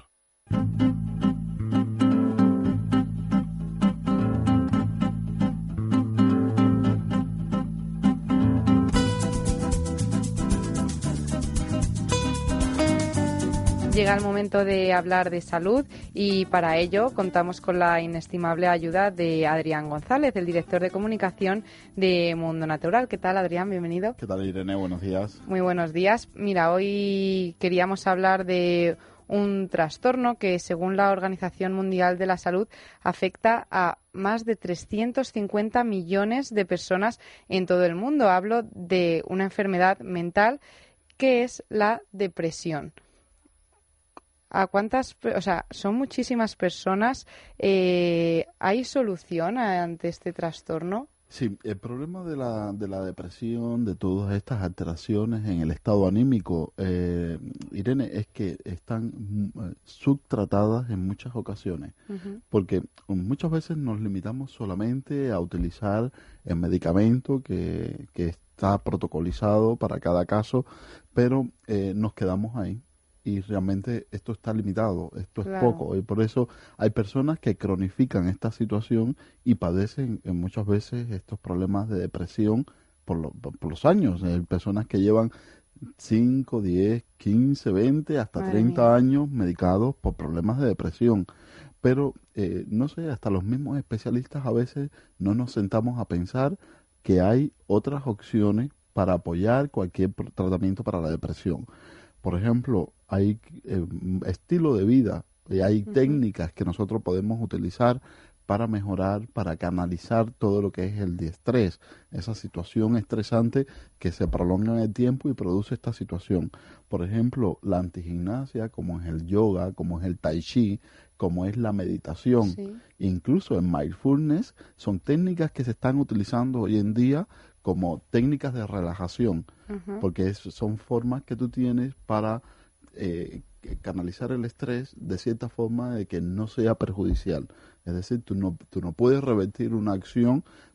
Llega el momento de hablar de salud y para ello contamos con la inestimable ayuda de Adrián González, el director de comunicación de Mundo Natural. ¿Qué tal, Adrián? Bienvenido. ¿Qué tal, Irene? Buenos días. Muy buenos días. Mira, hoy queríamos hablar de un trastorno que, según la Organización Mundial de la Salud, afecta a más de 350 millones de personas en todo el mundo. Hablo de una enfermedad mental que es la depresión. ¿A cuántas? O sea, son muchísimas personas. ¿Hay solución ante este trastorno? Sí, el problema de la depresión, de todas estas alteraciones en el estado anímico, Irene, es que están subtratadas en muchas ocasiones, porque muchas veces nos limitamos solamente a utilizar el medicamento que está protocolizado para cada caso, pero nos quedamos ahí. Y realmente esto está limitado, esto es poco. Y por eso hay personas que cronifican esta situación y padecen muchas veces estos problemas de depresión por los años. Hay personas que llevan 5, 10, 15, 20, hasta 30 años medicados por problemas de depresión. Pero, no sé, hasta los mismos especialistas a veces no nos sentamos a pensar que hay otras opciones para apoyar cualquier tratamiento para la depresión. Por ejemplo, hay estilo de vida y hay técnicas que nosotros podemos utilizar para mejorar, para canalizar todo lo que es el diestrés, esa situación estresante que se prolonga en el tiempo y produce esta situación. Por ejemplo, la antigimnasia, como es el yoga, como es el tai chi, como es la meditación, incluso el mindfulness, son técnicas que se están utilizando hoy en día como técnicas de relajación, porque son formas que tú tienes para canalizar el estrés de cierta forma de que no sea perjudicial. Es decir, tú no puedes revertir una acción,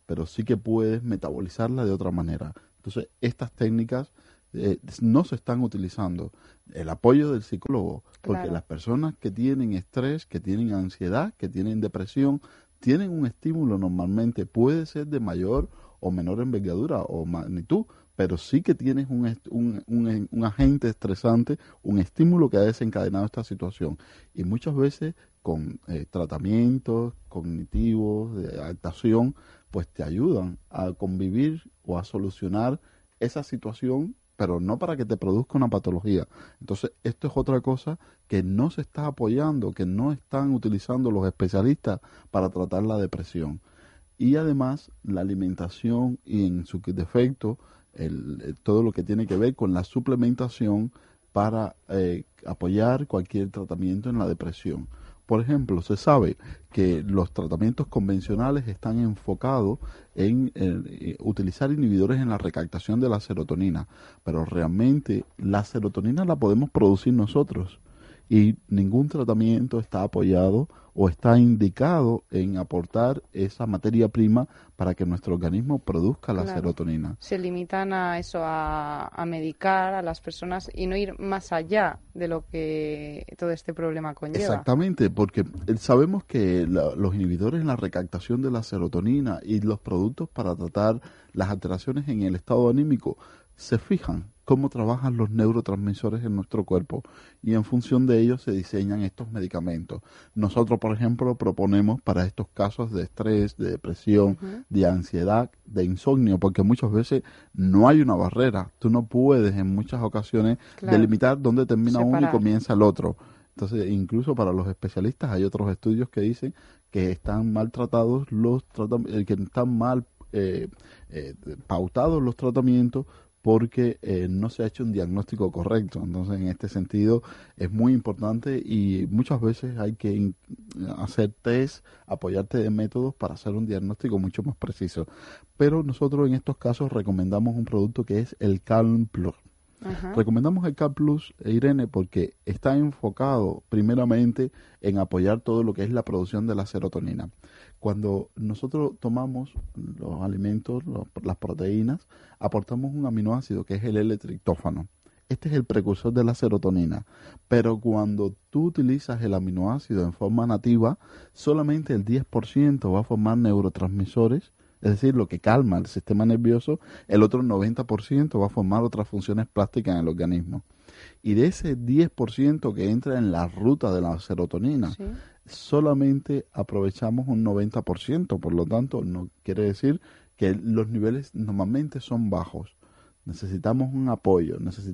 pero sí que puedes metabolizarla de otra manera. Entonces, estas técnicas no se están utilizando. El apoyo del psicólogo, porque Claro. las personas que tienen estrés, que tienen ansiedad, que tienen depresión, tienen un estímulo normalmente, puede ser de mayor o menor envergadura o magnitud, pero sí que tienes un agente estresante, un estímulo que ha desencadenado esta situación. Y muchas veces con tratamientos cognitivos, de adaptación, pues te ayudan a convivir o a solucionar esa situación, pero no para que te produzca una patología. Entonces, esto es otra cosa que no se está apoyando, que no están utilizando los especialistas para tratar la depresión. Y además, la alimentación y en su defecto, todo lo que tiene que ver con la suplementación para apoyar cualquier tratamiento en la depresión. Por ejemplo, se sabe que los tratamientos convencionales están enfocados en utilizar inhibidores en la recaptación de la serotonina, pero realmente la serotonina la podemos producir nosotros y ningún tratamiento está apoyado o está indicado en aportar esa materia prima para que nuestro organismo produzca la Claro. serotonina. Se limitan a eso, a medicar a las personas y no ir más allá de lo que todo este problema conlleva. Exactamente, porque sabemos que los inhibidores en la recaptación de la serotonina y los productos para tratar las alteraciones en el estado anímico se fijan cómo trabajan los neurotransmisores en nuestro cuerpo y en función de ellos se diseñan estos medicamentos. Nosotros, por ejemplo, proponemos para estos casos de estrés, de depresión, de ansiedad, de insomnio, porque muchas veces no hay una barrera. Tú no puedes en muchas ocasiones Claro. delimitar dónde termina uno y Separar. comienza el otro. Entonces, incluso para los especialistas hay otros estudios que dicen que están mal tratados que están mal pautados los tratamientos porque no se ha hecho un diagnóstico correcto. Entonces, en este sentido, es muy importante y muchas veces hay que hacer test, apoyarte de métodos para hacer un diagnóstico mucho más preciso. Pero nosotros en estos casos recomendamos un producto que es el Calm Plus. Ajá. Recomendamos el Calm Plus, Irene, porque está enfocado primeramente en apoyar todo lo que es la producción de la serotonina. Cuando nosotros tomamos los alimentos, las proteínas, aportamos un aminoácido que es el L-triptófano. Este es el precursor de la serotonina, pero cuando tú utilizas el aminoácido en forma nativa, solamente el 10% va a formar neurotransmisores, es decir, lo que calma el sistema nervioso, el otro 90% va a formar otras funciones plásticas en el organismo. Y de ese 10% que entra en la ruta de la serotonina, Sí. solamente aprovechamos un 90%, por lo tanto, no quiere decir que los niveles normalmente son bajos. Necesitamos un apoyo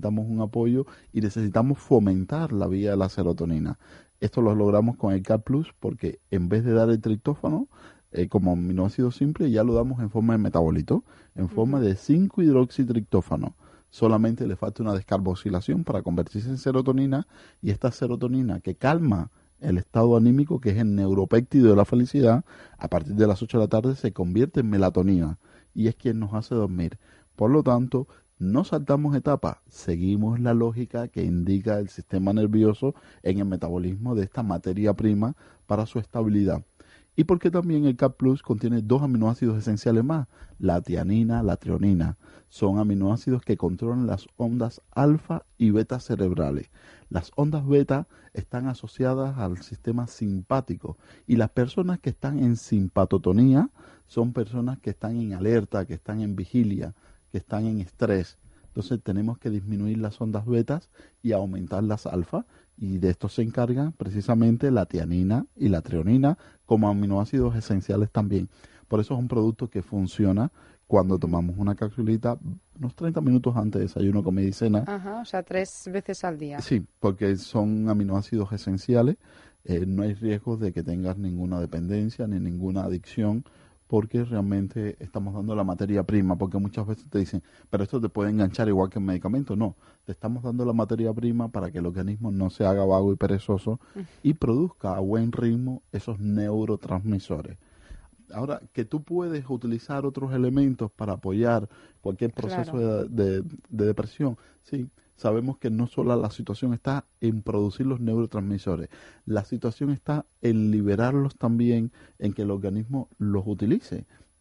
y necesitamos fomentar la vía de la serotonina. Esto lo logramos con el Calm Plus porque en vez de dar el triptófano como aminoácido simple, ya lo damos en forma de metabolito, en forma de 5-hidroxitriptófano. Solamente le falta una descarboxilación para convertirse en serotonina y esta serotonina que calma el estado anímico, que es el neuropéptido de la felicidad, a partir de las 8 de la tarde se convierte en melatonina y es quien nos hace dormir. Por lo tanto, no saltamos etapas, seguimos la lógica que indica el sistema nervioso en el metabolismo de esta materia prima para su estabilidad. Y porque también el Calm Plus contiene 2 aminoácidos esenciales más, la tianina, la treonina. Son aminoácidos que controlan las ondas alfa y beta cerebrales. Las ondas beta están asociadas al sistema simpático y las personas que están en simpatotonía son personas que están en alerta, que están en vigilia, que están en estrés. Entonces tenemos que disminuir las ondas betas y aumentar las alfa. Y de esto se encargan precisamente la tianina y la treonina como aminoácidos esenciales también. Por eso es un producto que funciona cuando tomamos una capsulita unos 30 minutos antes de desayuno, comida y cena. Ajá, o sea, 3 veces al día. Sí, porque son aminoácidos esenciales. No hay riesgo de que tengas ninguna dependencia ni ninguna adicción, porque realmente estamos dando la materia prima, porque muchas veces te dicen, pero esto te puede enganchar igual que el medicamento. No, te estamos dando la materia prima para que el organismo no se haga vago y perezoso y produzca a buen ritmo esos neurotransmisores. Ahora, que tú puedes utilizar otros elementos para apoyar cualquier proceso Claro. de depresión, sí. Sabemos que no solo la situación está en producir los neurotransmisores, la situación está en liberarlos también, en que el organismo los utilice.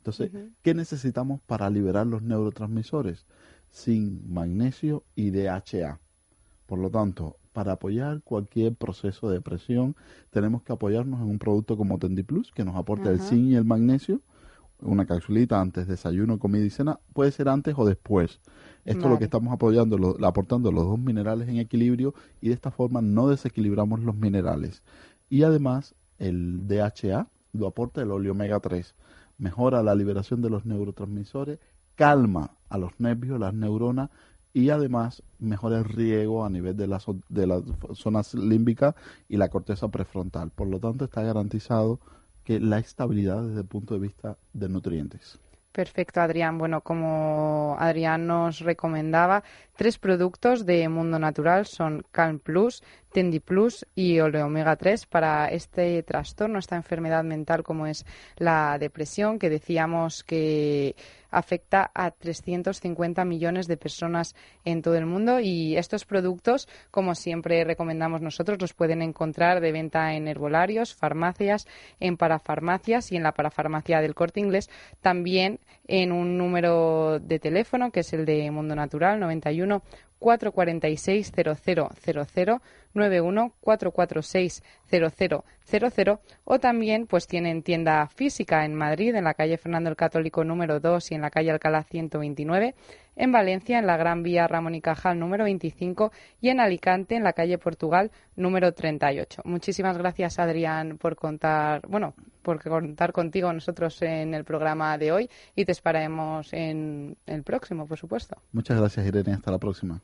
Entonces, ¿qué necesitamos para liberar los neurotransmisores? Zinc, magnesio y DHA. Por lo tanto, para apoyar cualquier proceso de depresión, tenemos que apoyarnos en un producto como Tendiplus, que nos aporta el zinc y el magnesio, una capsulita antes, desayuno, comida y cena, puede ser antes o después. Esto es lo que estamos apoyando, aportando los dos minerales en equilibrio, y de esta forma no desequilibramos los minerales. Y además, el DHA lo aporta el óleo omega 3, mejora la liberación de los neurotransmisores, calma a los nervios, las neuronas, y además mejora el riego a nivel de las zonas límbicas y la corteza prefrontal. Por lo tanto, está garantizado que la estabilidad desde el punto de vista de nutrientes. Perfecto, Adrián. Bueno, como Adrián nos recomendaba, 3 productos de Mundo Natural son Calm Plus, Tendi Plus y Oleo Omega 3 para este trastorno, esta enfermedad mental como es la depresión, que decíamos que afecta a 350 millones de personas en todo el mundo, y estos productos, como siempre recomendamos nosotros, los pueden encontrar de venta en herbolarios, farmacias, en parafarmacias y en la parafarmacia del Corte Inglés, también en un número de teléfono que es el de Mundo Natural, 91 446 0000, 91 446 0000, o también pues tienen tienda física en Madrid, en la calle Fernando el Católico número 2 y en la calle Alcalá 129, en Valencia en la Gran Vía Ramón y Cajal número 25 y en Alicante en la calle Portugal número 38. Muchísimas gracias, Adrián, por contar contigo nosotros en el programa de hoy, y te esperaremos en el próximo, por supuesto. Muchas gracias, Irene. Hasta la próxima.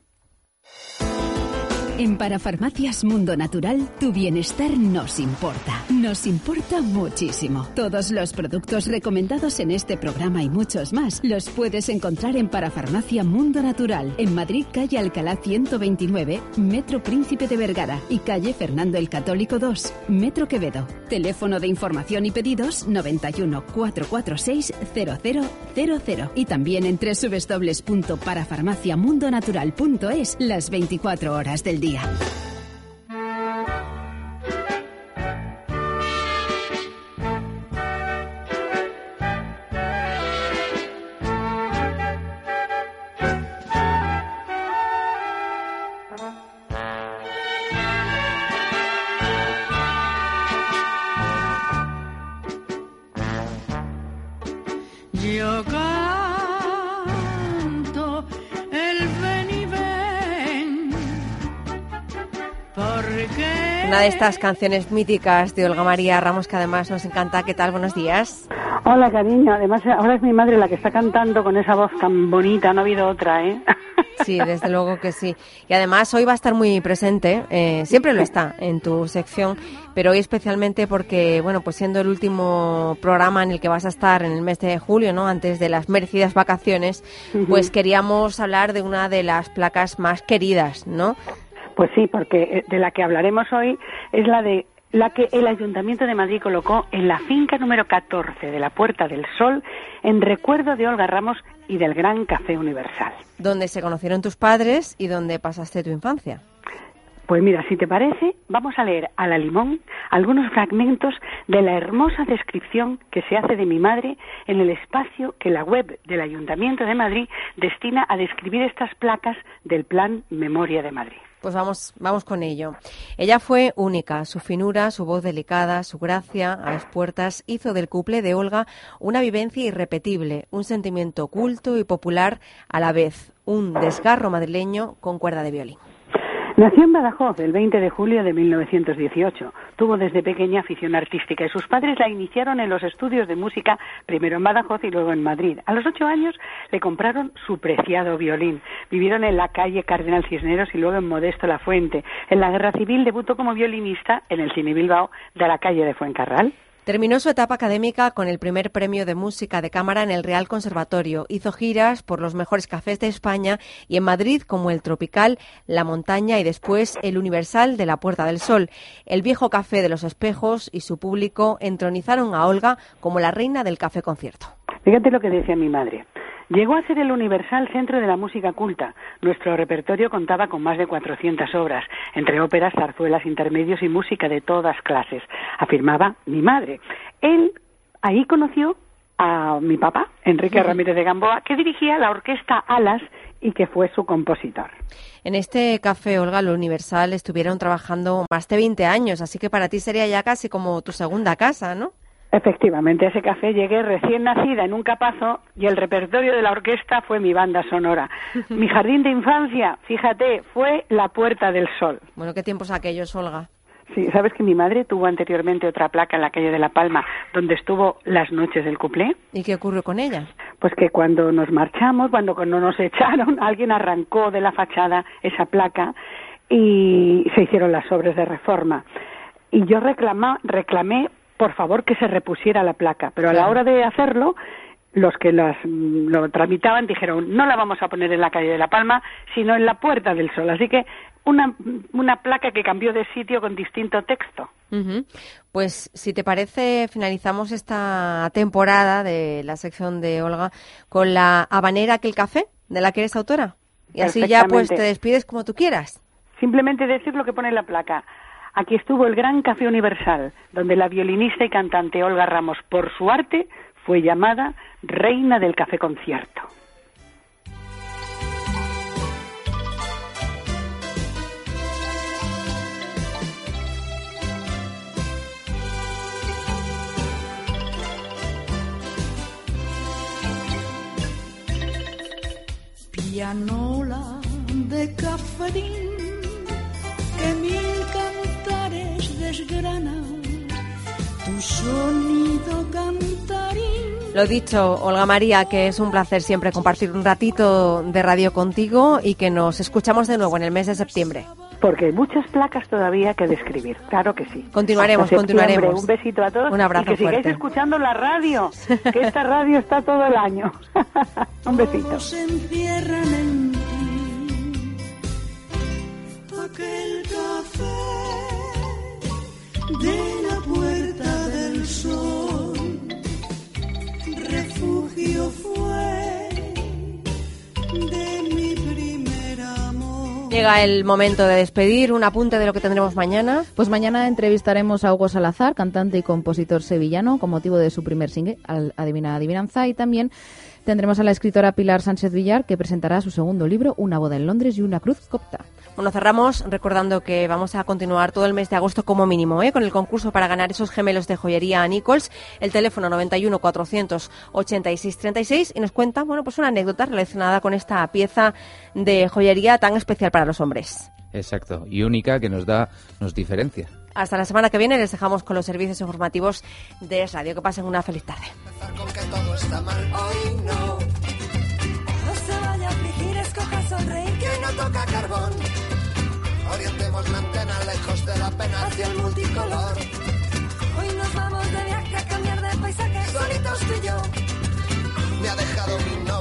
En Parafarmacias Mundo Natural, tu bienestar nos importa. Nos importa muchísimo. Todos los productos recomendados en este programa y muchos más los puedes encontrar en Parafarmacia Mundo Natural, en Madrid, calle Alcalá 129, Metro Príncipe de Vergara, y calle Fernando el Católico 2, Metro Quevedo. Teléfono de información y pedidos 91 446 0000, y también en www.parafarmaciamundonatural.es las 24 horas del día. Yo canto el ven y ven, porque... Una de estas canciones míticas de Olga María Ramos, que además nos encanta. ¿Qué tal? Buenos días. Hola, cariño. Además, ahora es mi madre la que está cantando con esa voz tan bonita. No ha habido otra, ¿eh? Sí, desde luego que sí. Y además hoy va a estar muy presente, siempre lo está en tu sección, pero hoy especialmente porque, bueno, pues siendo el último programa en el que vas a estar en el mes de julio, ¿no?, antes de las merecidas vacaciones, pues queríamos hablar de una de las placas más queridas, ¿no? Pues sí, porque de la que hablaremos hoy es la que el Ayuntamiento de Madrid colocó en la finca número 14 de la Puerta del Sol, en recuerdo de Olga Ramos y del Gran Café Universal. Donde se conocieron tus padres y donde pasaste tu infancia. Pues mira, si te parece, vamos a leer a la limón algunos fragmentos de la hermosa descripción que se hace de mi madre en el espacio que la web del Ayuntamiento de Madrid destina a describir estas placas del Plan Memoria de Madrid. Pues vamos con ello. Ella fue única. Su finura, su voz delicada, su gracia a las puertas hizo del cuplé de Olga una vivencia irrepetible, un sentimiento culto y popular a la vez, un desgarro madrileño con cuerda de violín. Nació en Badajoz el 20 de julio de 1918. Tuvo desde pequeña afición artística y sus padres la iniciaron en los estudios de música, primero en Badajoz y luego en Madrid. A los 8 años le compraron su preciado violín. Vivieron en la calle Cardenal Cisneros y luego en Modesto La Fuente. En la Guerra Civil debutó como violinista en el Cine Bilbao de la calle de Fuencarral. Terminó su etapa académica con el primer premio de música de cámara en el Real Conservatorio. Hizo giras por los mejores cafés de España y en Madrid como el Tropical, La Montaña y después el Universal de la Puerta del Sol. El viejo Café de los Espejos y su público entronizaron a Olga como la reina del café concierto. Fíjate lo que decía mi madre. Llegó a ser el Universal centro de la música culta. Nuestro repertorio contaba con más de 400 obras, entre óperas, zarzuelas, intermedios y música de todas clases, afirmaba mi madre. Él ahí conoció a mi papá, Enrique Ramírez de Gamboa, que dirigía la orquesta Alas y que fue su compositor. En este café, Olga, lo Universal estuvieron trabajando más de 20 años, así que para ti sería ya casi como tu segunda casa, ¿no? Efectivamente, a ese café llegué recién nacida en un capazo y el repertorio de la orquesta fue mi banda sonora. Mi jardín de infancia, fíjate, fue la Puerta del Sol. Bueno, ¿qué tiempos aquellos, Olga? Sí, ¿sabes que mi madre tuvo anteriormente otra placa en la calle de La Palma donde estuvo las noches del cuplé? ¿Y qué ocurrió con ella? Pues que cuando nos marchamos, cuando nos echaron, alguien arrancó de la fachada esa placa y se hicieron las obras de reforma. Y yo reclamé, por favor, que se repusiera la placa, pero a la hora de hacerlo, los que lo tramitaban dijeron, no la vamos a poner en la calle de La Palma, sino en la Puerta del Sol. Así que una placa que cambió de sitio con distinto texto. Pues si te parece, finalizamos esta temporada de la sección de Olga con la habanera Aquel Café, de la que eres autora. Y así ya pues te despides como tú quieras. Simplemente decir lo que pone en la placa. Aquí estuvo el Gran Café Universal, donde la violinista y cantante Olga Ramos, por su arte, fue llamada Reina del Café Concierto. Pianola de caferín que mil cantares desgrana, tu sonido cantarín. Lo dicho, Olga María, que es un placer siempre compartir un ratito de radio contigo y que nos escuchamos de nuevo en el mes de septiembre. Porque hay muchas placas todavía que describir, claro que sí. Continuaremos. Un besito a todos. Un abrazo y que sigáis escuchando la radio, que esta radio está todo el año. Un besito. Todos se encierran en ti, aquel café de la Puerta del Sol, refugio fue de mi primer amor. Llega el momento de despedir. Un apunte de lo que tendremos mañana. Pues mañana entrevistaremos a Hugo Salazar, cantante y compositor sevillano, con motivo de su primer single, Adivina Adivinanza, y también tendremos a la escritora Pilar Sánchez Villar, que presentará su segundo libro, Una boda en Londres y una cruz copta. Bueno, cerramos recordando que vamos a continuar todo el mes de agosto como mínimo, con el concurso para ganar esos gemelos de joyería Nichols. El teléfono 91 486 36 y nos cuenta, bueno, pues una anécdota relacionada con esta pieza de joyería tan especial para los hombres. Exacto, y única, que nos diferencia. Hasta la semana que viene les dejamos con los servicios informativos de Es Radio. Que pasen una feliz tarde. Con que todo está mal hoy no. No se vaya a afligir, escoja sonreír, que hoy no toca carbón. Orientemos la antena lejos de la pena hacia el multicolor. Hoy nos vamos de viaje a cambiar de paisaje, solitos tú y yo. Me ha dejado mi